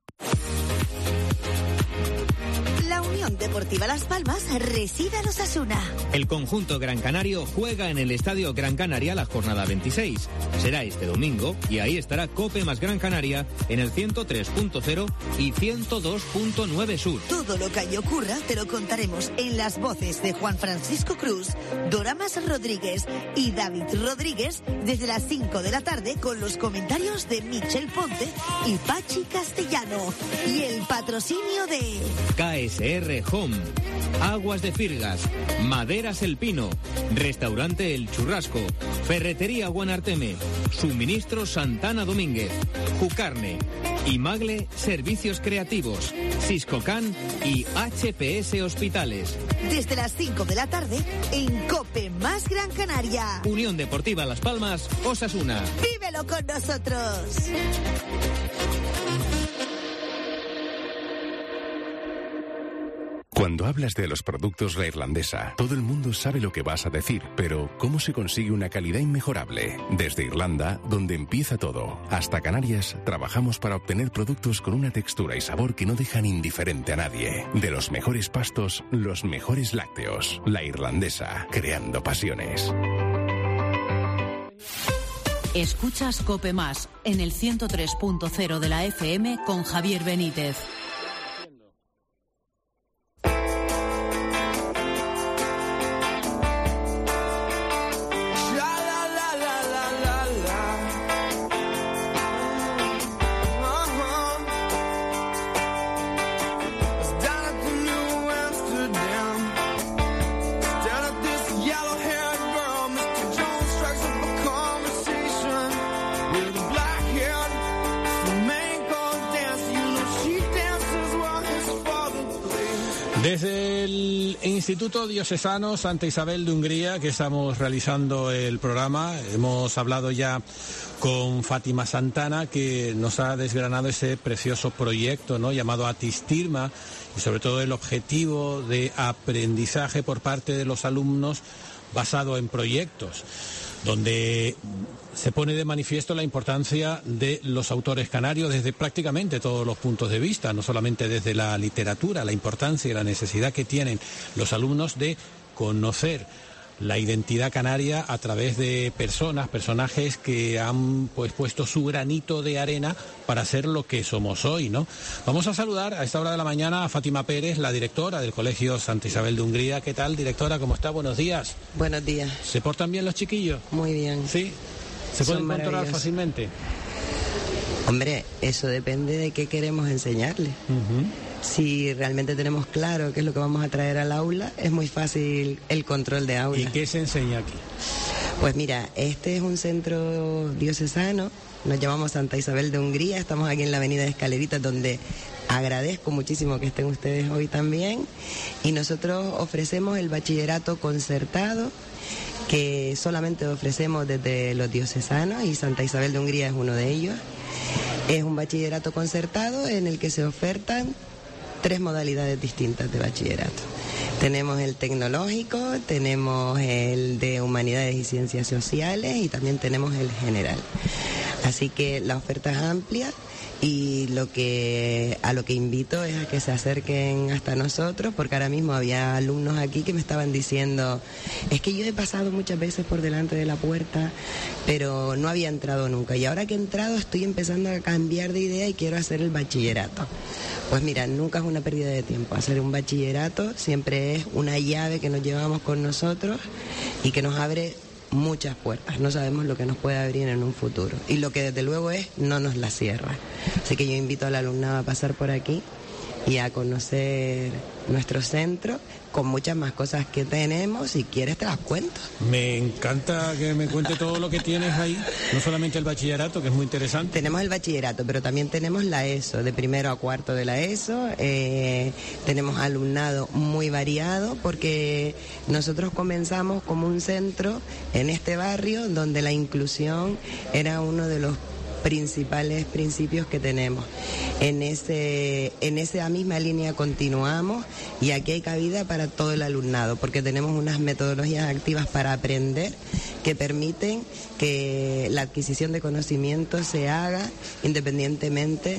Deportiva Las Palmas recibe a los Osasuna. El conjunto Gran Canario juega en el Estadio Gran Canaria la jornada 26. Será este domingo y ahí estará COPE más Gran Canaria en el 103.0 y 102.9 Sur. Todo lo que allí ocurra te lo contaremos en las voces de Juan Francisco Cruz, Doramas Rodríguez y David Rodríguez desde las 5 de la tarde con los comentarios de Michel Ponte y Pachi Castellano y el patrocinio de KSR Home, Aguas de Firgas, Maderas El Pino, Restaurante El Churrasco, Ferretería Guanarteme, Suministro Santana Domínguez, Jucarne, Imagle Servicios Creativos, Siscocan y HPS Hospitales. Desde las 5 de la tarde en COPE más Gran Canaria. Unión Deportiva Las Palmas, Osasuna. ¡Vívelo con nosotros! Cuando hablas de los productos La Irlandesa, todo el mundo sabe lo que vas a decir, pero ¿cómo se consigue una calidad inmejorable? Desde Irlanda, donde empieza todo, hasta Canarias, trabajamos para obtener productos con una textura y sabor que no dejan indiferente a nadie. De los mejores pastos, los mejores lácteos. La Irlandesa, creando pasiones. Escuchas COPE Más en el 103.0 de la FM con Javier Benítez. Desde el Instituto Diocesano Santa Isabel de Hungría, que estamos realizando el programa, hemos hablado ya con Fátima Santana, que nos ha desgranado ese precioso proyecto, ¿no?, llamado Atistirma, y sobre todo el objetivo de aprendizaje por parte de los alumnos basado en proyectos, donde se pone de manifiesto la importancia de los autores canarios desde prácticamente todos los puntos de vista, no solamente desde la literatura, la importancia y la necesidad que tienen los alumnos de conocer la identidad canaria a través de personajes que han puesto su granito de arena para ser lo que somos hoy, ¿no? Vamos a saludar a esta hora de la mañana a Fátima Pérez, la directora del Colegio Santa Isabel de Hungría. ¿Qué tal, directora? ¿Cómo está? Buenos días. Buenos días. ¿Se portan bien los chiquillos? Muy bien. ¿Sí? ¿Se pueden controlar fácilmente? Hombre, eso depende de qué queremos enseñarles. Si realmente tenemos claro qué es lo que vamos a traer al aula, es muy fácil el control de aula. ¿Y qué se enseña aquí? Pues mira, este es un centro diocesano, nos llamamos Santa Isabel de Hungría, estamos aquí en la avenida de Escaleritas, donde agradezco muchísimo que estén ustedes hoy también, y nosotros ofrecemos el bachillerato concertado, que solamente ofrecemos desde los diocesanos, y Santa Isabel de Hungría es uno de ellos. Es un bachillerato concertado en el que se ofertan 3 modalidades distintas de bachillerato. Tenemos el tecnológico, tenemos el de humanidades y ciencias sociales y también tenemos el general. Así que la oferta es amplia y a lo que invito es a que se acerquen hasta nosotros, porque ahora mismo había alumnos aquí que me estaban diciendo, es que yo he pasado muchas veces por delante de la puerta, pero no había entrado nunca, y ahora que he entrado estoy empezando a cambiar de idea y quiero hacer el bachillerato. Pues mira, nunca es una pérdida de tiempo. Hacer un bachillerato siempre es una llave que nos llevamos con nosotros y que nos abre muchas puertas. No sabemos lo que nos puede abrir en un futuro. Y lo que desde luego no nos la cierra. Así que yo invito al alumnado a pasar por aquí y a conocer nuestro centro con muchas más cosas que tenemos. Si quieres te las cuento. Me encanta que me cuente todo lo que tienes ahí, no solamente el bachillerato, que es muy interesante. Tenemos el bachillerato, pero también tenemos la ESO, de primero a cuarto de la ESO. Tenemos alumnado muy variado, porque nosotros comenzamos como un centro en este barrio donde la inclusión era uno de los principales principios que tenemos. En esa misma línea continuamos, y aquí hay cabida para todo el alumnado, porque tenemos unas metodologías activas para aprender que permiten que la adquisición de conocimiento se haga independientemente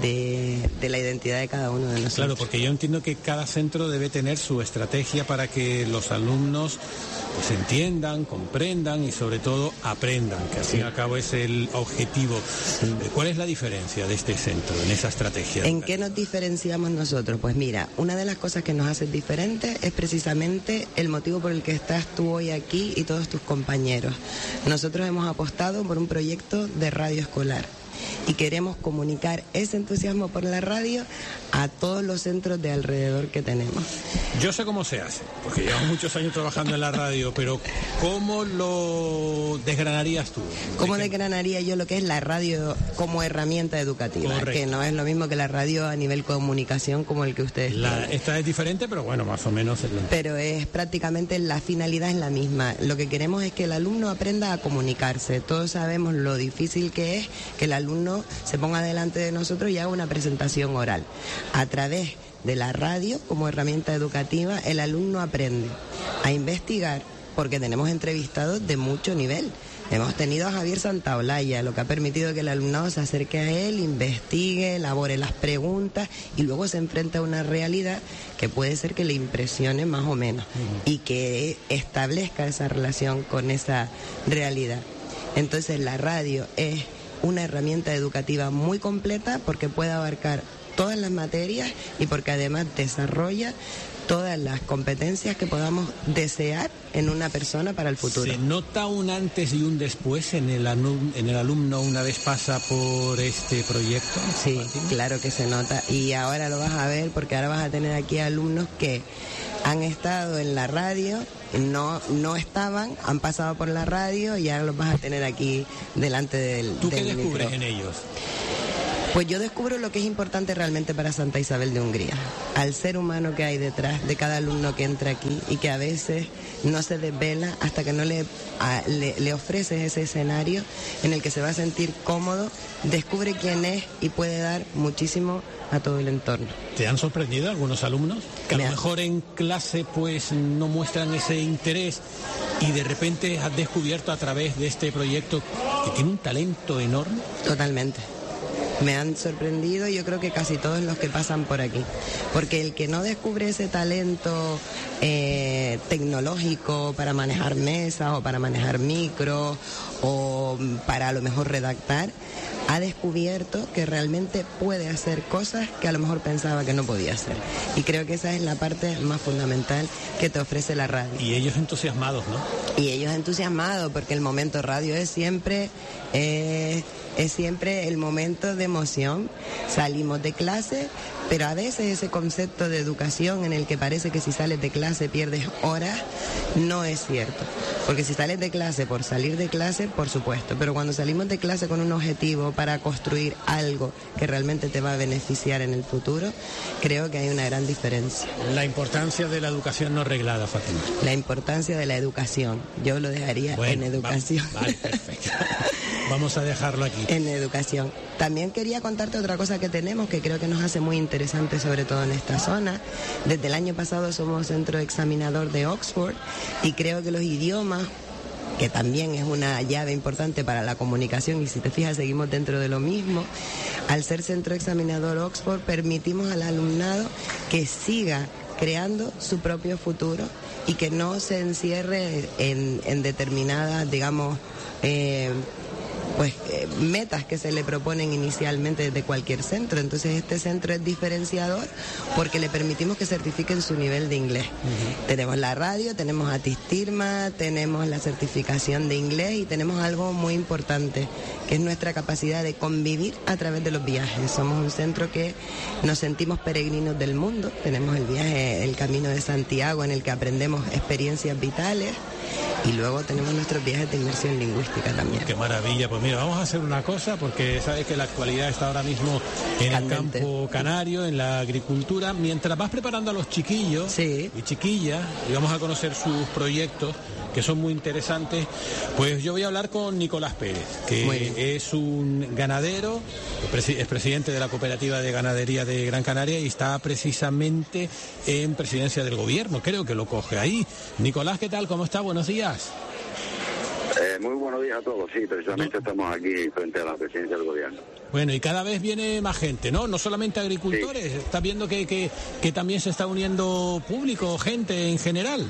de la identidad de cada uno de nosotros. Claro, porque yo entiendo que cada centro debe tener su estrategia para que los alumnos pues entiendan, comprendan y sobre todo aprendan, que al fin y al cabo es el objetivo. ¿Cuál es la diferencia de este centro en esa estrategia? ¿En qué nos diferenciamos nosotros? Pues mira, una de las cosas que nos hace diferentes es precisamente el motivo por el que estás tú hoy aquí y todos tus compañeros. Nosotros hemos apostado por un proyecto de radio escolar y queremos comunicar ese entusiasmo por la radio a todos los centros de alrededor que tenemos. Yo sé cómo se hace, porque llevo muchos años trabajando en la radio, pero ¿cómo lo desgranarías tú? ¿Cómo desgranaría yo lo que es la radio como herramienta educativa? Correcto. Que no es lo mismo que la radio a nivel comunicación como el que ustedes tienen. Esta es diferente, pero bueno, más o menos es lo mismo. Pero es prácticamente, la finalidad es la misma. Lo que queremos es que el alumno aprenda a comunicarse. Todos sabemos lo difícil que es que el alumno se ponga delante de nosotros y haga una presentación oral. A través de la radio como herramienta educativa, el alumno aprende a investigar, porque tenemos entrevistados de mucho nivel. Hemos tenido a Javier Santaolalla, lo que ha permitido que el alumnado se acerque a él, investigue, elabore las preguntas y luego se enfrenta a una realidad que puede ser que le impresione más o menos y que establezca esa relación con esa realidad. Entonces la radio es una herramienta educativa muy completa porque puede abarcar todas las materias y porque además desarrolla todas las competencias que podamos desear en una persona para el futuro. ¿Se nota un antes y un después en el alumno una vez pasa por este proyecto? Sí, claro que se nota, y ahora lo vas a ver porque ahora vas a tener aquí alumnos que han estado en la radio, no estaban, han pasado por la radio y ahora los vas a tener aquí delante del ¿Tú qué del descubres micro. en ellos? Pues yo descubro lo que es importante realmente para Santa Isabel de Hungría, al ser humano que hay detrás de cada alumno que entra aquí y que a veces no se desvela hasta que no le ofreces ese escenario en el que se va a sentir cómodo, descubre quién es y puede dar muchísimo a todo el entorno. ¿Te han sorprendido algunos alumnos? Que a lo mejor en clase pues no muestran ese interés y de repente has descubierto a través de este proyecto que tiene un talento enorme. Totalmente. Me han sorprendido, yo creo que casi todos los que pasan por aquí, porque el que no descubre ese talento tecnológico para manejar mesas o para manejar micros o para a lo mejor redactar, ha descubierto que realmente puede hacer cosas que a lo mejor pensaba que no podía hacer. Y creo que esa es la parte más fundamental que te ofrece la radio. Y ellos entusiasmados, ¿no? Y ellos entusiasmados, porque el momento radio es siempre el momento de emoción. Salimos de clase, pero a veces ese concepto de educación en el que parece que si sales de clase pierdes horas, no es cierto. Porque si sales de clase por salir de clase, por supuesto, pero cuando salimos de clase con un objetivo para construir algo que realmente te va a beneficiar en el futuro, creo que hay una gran diferencia. La importancia de la educación no reglada, Fátima. La importancia de la educación, yo lo dejaría en educación. Vale, perfecto. Vamos a dejarlo aquí. En educación. También quería contarte otra cosa que tenemos que creo que nos hace muy interesante, sobre todo en esta zona. Desde el año pasado somos centro examinador de Oxford y creo que los idiomas, que también es una llave importante para la comunicación, y si te fijas seguimos dentro de lo mismo, al ser centro examinador Oxford permitimos al alumnado que siga creando su propio futuro y que no se encierre en determinadas, digamos, metas que se le proponen inicialmente desde cualquier centro. Entonces este centro es diferenciador porque le permitimos que certifiquen su nivel de inglés. Tenemos la radio, tenemos a Tistirma, tenemos la certificación de inglés y tenemos algo muy importante, que es nuestra capacidad de convivir a través de los viajes. Somos un centro que nos sentimos peregrinos del mundo. Tenemos el viaje, el Camino de Santiago, en el que aprendemos experiencias vitales. Y luego tenemos nuestros viajes de inmersión lingüística también. Qué maravilla. Pues mira, vamos a hacer una cosa, porque sabes que la actualidad está ahora mismo en el campo canario, en la agricultura. Mientras vas preparando a los chiquillos y chiquillas, y vamos a conocer sus proyectos, que son muy interesantes, pues yo voy a hablar con Nicolás Pérez, que es un ganadero, es presidente de la Cooperativa de Ganadería de Gran Canaria y está precisamente en presidencia del gobierno, creo que lo coge ahí. Nicolás, ¿qué tal? ¿Cómo está? Buenos días. Muy buenos días a todos, sí, precisamente estamos aquí frente a la presidencia del gobierno. Bueno, y cada vez viene más gente, ¿no? No solamente agricultores, sí. Estás viendo que también se está uniendo público, gente en general.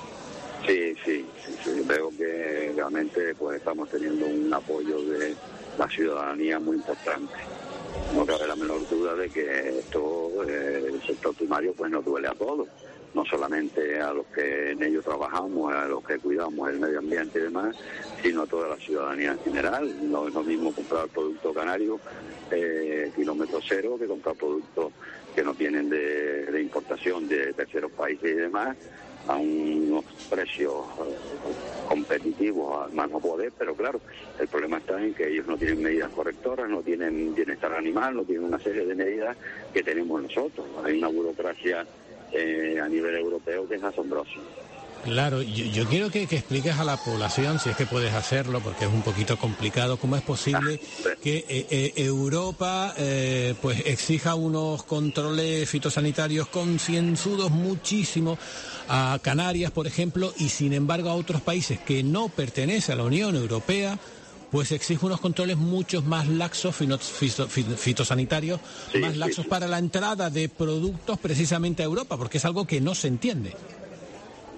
Sí, veo que realmente pues estamos teniendo un apoyo de la ciudadanía muy importante. No cabe la menor duda de que esto, el sector primario, pues nos duele a todos, no solamente a los que en ello trabajamos, a los que cuidamos el medio ambiente y demás, sino a toda la ciudadanía en general. No es lo mismo comprar producto canario kilómetro cero que comprar productos que no vienen de importación de terceros países y demás, a unos precios competitivos, más no poder, pero claro, el problema está en que ellos no tienen medidas correctoras, no tienen bienestar animal, no tienen una serie de medidas que tenemos nosotros. Hay una burocracia a nivel europeo que es asombrosa. Claro, yo quiero que expliques a la población, si es que puedes hacerlo, porque es un poquito complicado, cómo es posible que Europa pues exija unos controles fitosanitarios concienzudos muchísimo a Canarias, por ejemplo, y sin embargo a otros países que no pertenecen a la Unión Europea, pues exige unos controles mucho más laxos, fitosanitarios, más laxos para la entrada de productos precisamente a Europa, porque es algo que no se entiende.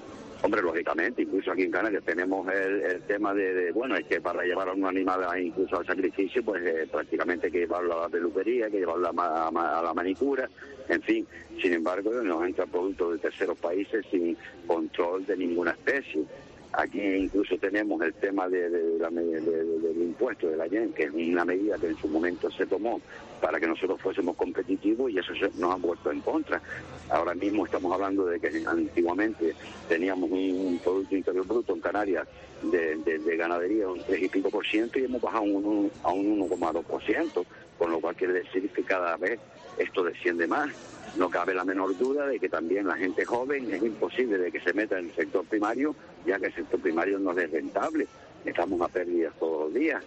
Hombre, lógicamente, incluso aquí en Canarias tenemos el tema bueno, es que para llevar a un animal incluso al sacrificio, pues prácticamente hay que llevarlo a la peluquería, hay que llevarlo a la manicura, en fin. Sin embargo, nos entra productos de terceros países sin control de ninguna especie. Aquí incluso tenemos el tema del impuesto de la yen, que es una medida que en su momento se tomó para que nosotros fuésemos competitivos, y eso nos ha vuelto en contra. Ahora mismo estamos hablando de que antiguamente teníamos un Producto Interior Bruto en Canarias de ganadería un 3 y pico % y hemos bajado a un 1,2%, con lo cual quiere decir que cada vez esto desciende más. No cabe la menor duda de que también la gente joven es imposible de que se meta en el sector primario, ya que el sector primario no es rentable. Estamos a pérdidas todos los días.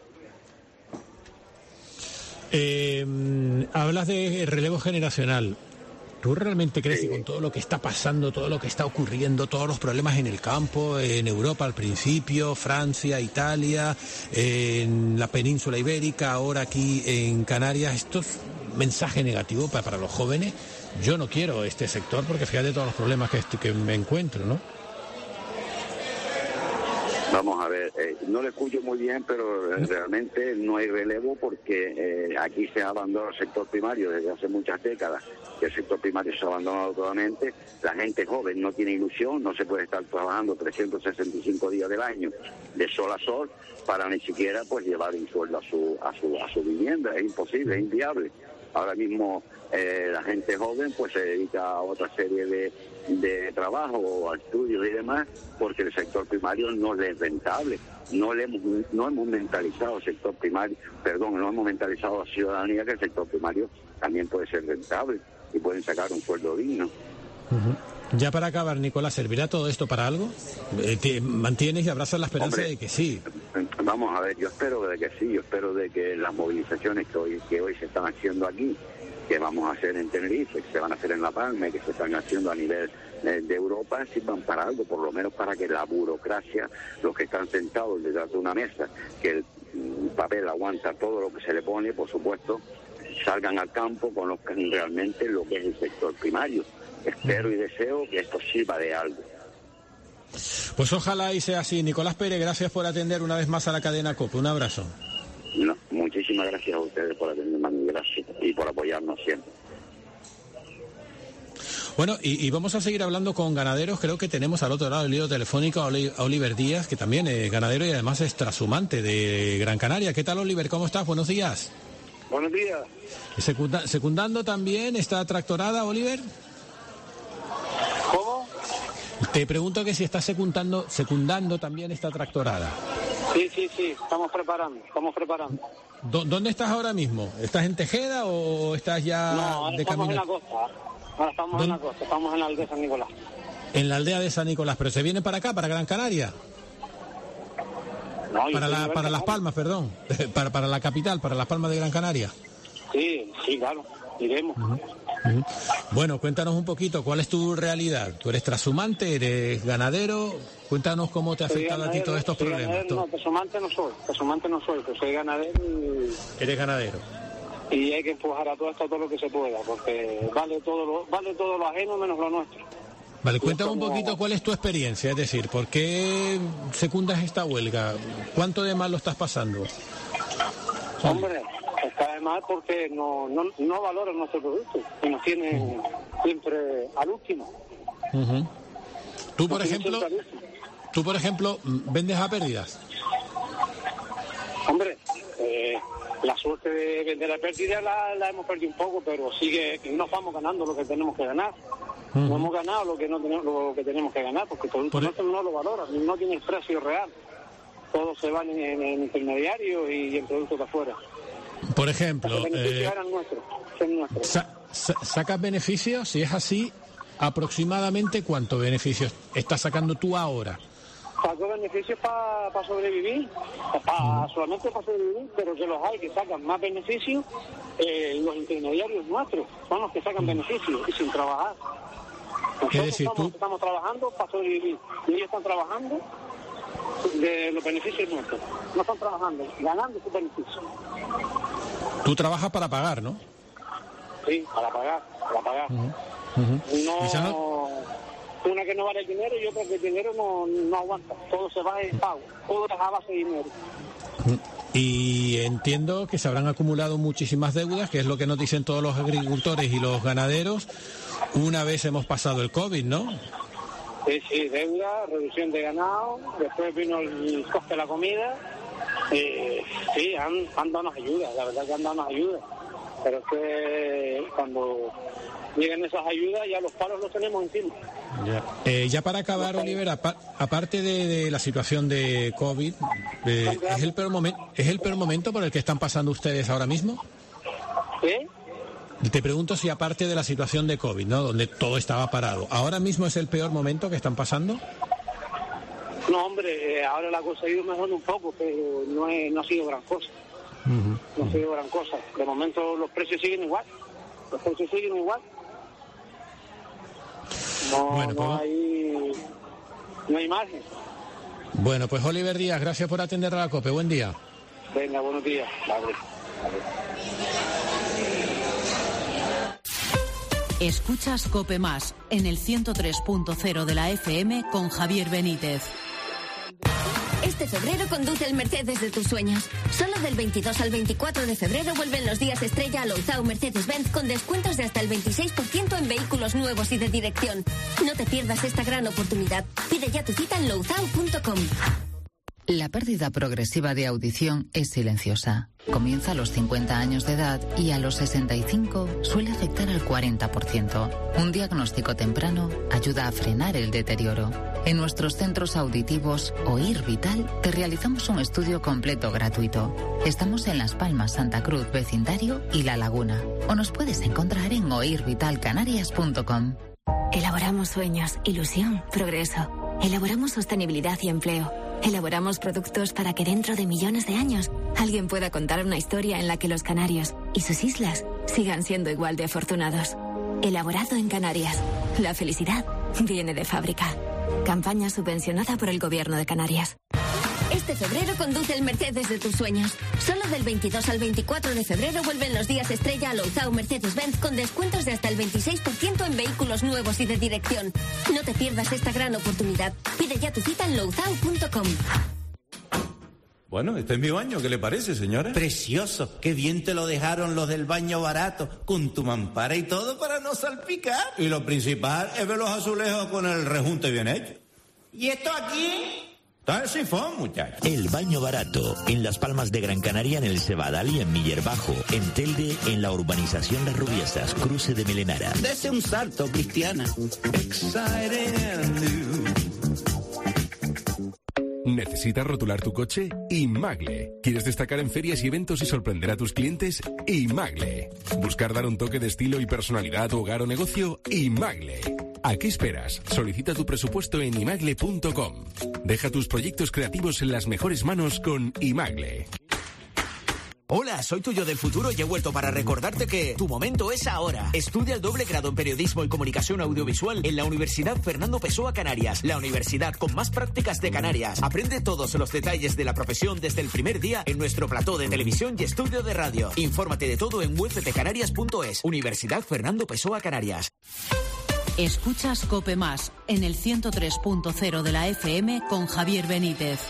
Hablas de relevo generacional. ¿Tú realmente crees que con todo lo que está pasando, todo lo que está ocurriendo, todos los problemas en el campo, en Europa al principio, Francia, Italia, en la península ibérica, ahora aquí en Canarias, esto es un mensaje negativo para los jóvenes? Yo no quiero este sector porque fíjate todos los problemas que me encuentro, ¿no? Vamos a ver, no le escucho muy bien, pero realmente no hay relevo porque aquí se ha abandonado el sector primario desde hace muchas décadas, que el sector primario se ha abandonado totalmente. La gente joven no tiene ilusión, no se puede estar trabajando 365 días del año de sol a sol para ni siquiera pues llevar un sueldo a su vivienda. Es imposible, es inviable. Ahora mismo la gente joven pues se dedica a otra serie de trabajo, a estudios y demás, porque el sector primario no le es rentable. No hemos mentalizado el sector primario, no hemos mentalizado a la ciudadanía que el sector primario también puede ser rentable y pueden sacar un sueldo digno. Ya para acabar, Nicolás, ¿servirá todo esto para algo? ¿Mantienes y abrazas la esperanza de que sí? Vamos a ver, yo espero de que sí, yo espero de que las movilizaciones que hoy se están haciendo aquí, que vamos a hacer en Tenerife, que se van a hacer en La Palma y que se están haciendo a nivel de Europa, sirvan para algo, por lo menos para que la burocracia, los que están sentados detrás de una mesa, que el papel aguanta todo lo que se le pone, por supuesto, salgan al campo con realmente lo que es el sector primario. Espero y deseo que esto sirva de algo. Pues ojalá y sea así. Nicolás Pérez, gracias por atender una vez más a la cadena COPE. Un abrazo. No, muchísimas gracias a ustedes por atenderme, gracias, y por apoyarnos siempre. Bueno, y vamos a seguir hablando con ganaderos. Creo que tenemos al otro lado del hilo telefónico a Oliver Díaz, que también es ganadero y además es trashumante de Gran Canaria. ¿Qué tal, Oliver? ¿Cómo estás? Buenos días. Buenos días. ¿Secundando también esta tractorada, Oliver? ¿Cómo? Te pregunto que si estás secundando también esta tractorada. Sí, estamos preparando. ¿Dónde estás ahora mismo? ¿Estás en Tejeda o estás ya de camino? En la costa. Ahora estamos en la costa, estamos en la aldea de San Nicolás. En la aldea de San Nicolás, pero ¿se viene para acá, para Gran Canaria? No, para Las Palmas, perdón. para la capital, para Las Palmas de Gran Canaria. Sí, claro, iremos. Bueno, cuéntanos un poquito, ¿cuál es tu realidad? ¿Tú eres trashumante, eres ganadero? Cuéntanos cómo te ha afectado a ti todos estos problemas. Ganadero, no, trashumante no soy, pues soy ganadero y... ¿Eres ganadero? Y hay que empujar a todo esto todo lo que se pueda, porque vale todo lo ajeno menos lo nuestro. Vale, cuéntame un poquito cuál es tu experiencia, es decir, ¿por qué secundas esta huelga? ¿Cuánto de mal lo estás pasando? Hombre, está de mal porque no valoran nuestro producto y nos tienen siempre al último. ¿Tú, por ejemplo, vendes a pérdidas? Hombre, la suerte de vender a pérdida la hemos perdido un poco, pero no vamos ganando lo que tenemos que ganar. No hemos ganado lo que tenemos que ganar, porque el producto nuestro no lo valora, no tiene el precio real. Todos se van en intermediarios y en productos de afuera. Por ejemplo, los beneficios eran nuestros. ¿Sacas beneficios? Si es así, aproximadamente ¿cuánto beneficios estás sacando tú ahora? Saco beneficios para sobrevivir, solamente para sobrevivir, pero que los hay que sacan más beneficios, los intermediarios nuestros son los que sacan beneficios y sin trabajar. Nosotros estamos trabajando para sobrevivir y ellos están trabajando de los beneficios nuestros. No están trabajando, ganando sus beneficios. Tú trabajas para pagar, ¿no? Sí, para pagar. Una que no vale el dinero y otra que el dinero no aguanta. Todo se va en pago, todo es a base de dinero. Y entiendo que se habrán acumulado muchísimas deudas, que es lo que nos dicen todos los agricultores y los ganaderos, una vez hemos pasado el COVID, ¿no? Sí, deuda, reducción de ganado, después vino el coste de la comida. Sí, han dado ayuda, la verdad que han dado ayuda. Pero es que cuando lleguen esas ayudas ya los palos los tenemos encima. Ya para acabar, Oliver, aparte de la situación de COVID, ¿es el peor momento por el que están pasando ustedes ahora mismo? ¿Qué? Te pregunto si aparte de la situación de COVID, ¿no?, donde todo estaba parado, ¿ahora mismo es el peor momento que están pasando? No, hombre, ahora la cosa ha ido mejorando un poco, pero no ha sido gran cosa. No ha sido gran cosa. De momento los precios siguen igual. No hay margen. Bueno, pues Oliver Díaz, gracias por atender a la COPE. Buen día. Venga, buenos días. Vale. Escuchas COPE Más en el 103.0 de la FM con Javier Benítez. Este febrero conduce el Mercedes de tus sueños. Solo del 22 al 24 de febrero vuelven los días estrella a Louzao Mercedes-Benz con descuentos de hasta el 26% en vehículos nuevos y de dirección. No te pierdas esta gran oportunidad. Pide ya tu cita en louzao.com. La pérdida progresiva de audición es silenciosa. Comienza a los 50 años de edad y a los 65 suele afectar al 40%. Un diagnóstico temprano ayuda a frenar el deterioro. En nuestros centros auditivos Oír Vital te realizamos un estudio completo gratuito. Estamos en Las Palmas, Santa Cruz, Vecindario y La Laguna. O nos puedes encontrar en oirvitalcanarias.com. Elaboramos sueños, ilusión, progreso. Elaboramos sostenibilidad y empleo. Elaboramos productos para que dentro de millones de años alguien pueda contar una historia en la que los canarios y sus islas sigan siendo igual de afortunados. Elaborado en Canarias. La felicidad viene de fábrica. Campaña subvencionada por el Gobierno de Canarias. Este febrero conduce el Mercedes de tus sueños. Solo del 22 al 24 de febrero vuelven los días estrella a Louzao Mercedes-Benz con descuentos de hasta el 26% en vehículos nuevos y de dirección. No te pierdas esta gran oportunidad. Pide ya tu cita en louzao.com. Bueno, este es mi baño, ¿qué le parece, señora? Precioso, qué bien te lo dejaron los del baño barato, con tu mampara y todo para no salpicar. Y lo principal es ver los azulejos con el rejunte bien hecho. ¿Y esto aquí? Está el sifón, muchachos. El baño barato, en Las Palmas de Gran Canaria, en el Cebadal y en Miller Bajo. En Telde, en la urbanización Las Rubiesas, cruce de Melenara. Dese un salto, Cristiana. ¿Necesitas rotular tu coche? Imagle. ¿Quieres destacar en ferias y eventos y sorprender a tus clientes? Imagle. ¿Buscar dar un toque de estilo y personalidad a tu hogar o negocio? Imagle. ¿A qué esperas? Solicita tu presupuesto en imagle.com. Deja tus proyectos creativos en las mejores manos con Imagle. Hola, soy tuyo del futuro y he vuelto para recordarte que tu momento es ahora. Estudia el doble grado en Periodismo y Comunicación Audiovisual en la Universidad Fernando Pessoa Canarias, la universidad con más prácticas de Canarias. Aprende todos los detalles de la profesión desde el primer día en nuestro plató de televisión y estudio de radio. Infórmate de todo en ufpcanarias.es. Universidad Fernando Pessoa Canarias. Escuchas COPE Más en el 103.0 de la FM con Javier Benítez.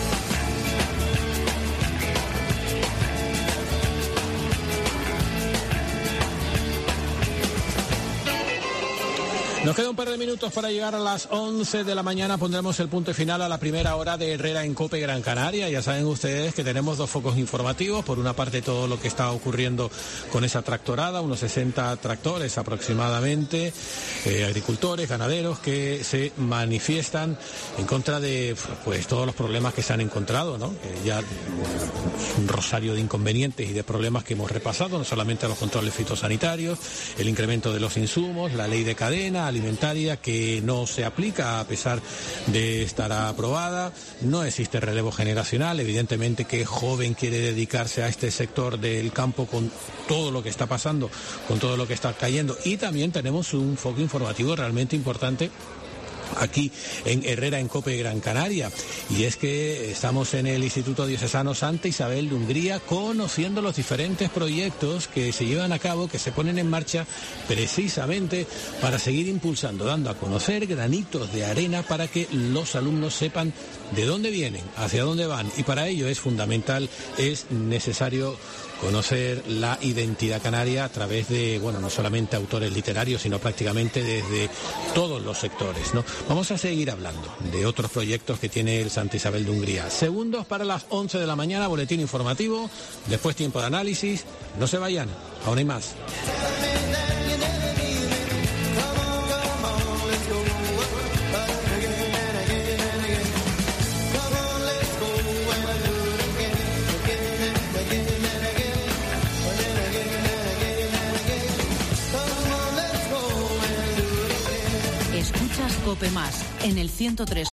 Nos queda un par de minutos para llegar a las 11 de la mañana. Pondremos el punto final a la primera hora de Herrera en COPE Gran Canaria. Ya saben ustedes que tenemos dos focos informativos. Por una parte, todo lo que está ocurriendo con esa tractorada, unos 60 tractores aproximadamente, agricultores, ganaderos que se manifiestan en contra de pues todos los problemas que se han encontrado, ¿no? Ya un rosario de inconvenientes y de problemas que hemos repasado, no solamente los controles fitosanitarios, el incremento de los insumos, la ley de cadena alimentaria que no se aplica a pesar de estar aprobada, no existe relevo generacional, evidentemente que joven quiere dedicarse a este sector del campo con todo lo que está pasando, con todo lo que está cayendo, y también tenemos un foco informativo realmente importante aquí en Herrera, en COPE Gran Canaria, y es que estamos en el Instituto Diocesano Santa Isabel de Hungría conociendo los diferentes proyectos que se llevan a cabo, que se ponen en marcha precisamente para seguir impulsando, dando a conocer granitos de arena para que los alumnos sepan de dónde vienen, hacia dónde van, y para ello es fundamental, es necesario conocer la identidad canaria a través de, bueno, no solamente autores literarios, sino prácticamente desde todos los sectores, ¿no? Vamos a seguir hablando de otros proyectos que tiene el Santa Isabel de Hungría. Segundos para las 11 de la mañana, boletín informativo, después tiempo de análisis. No se vayan, aún hay más. Cope Más, en el 103.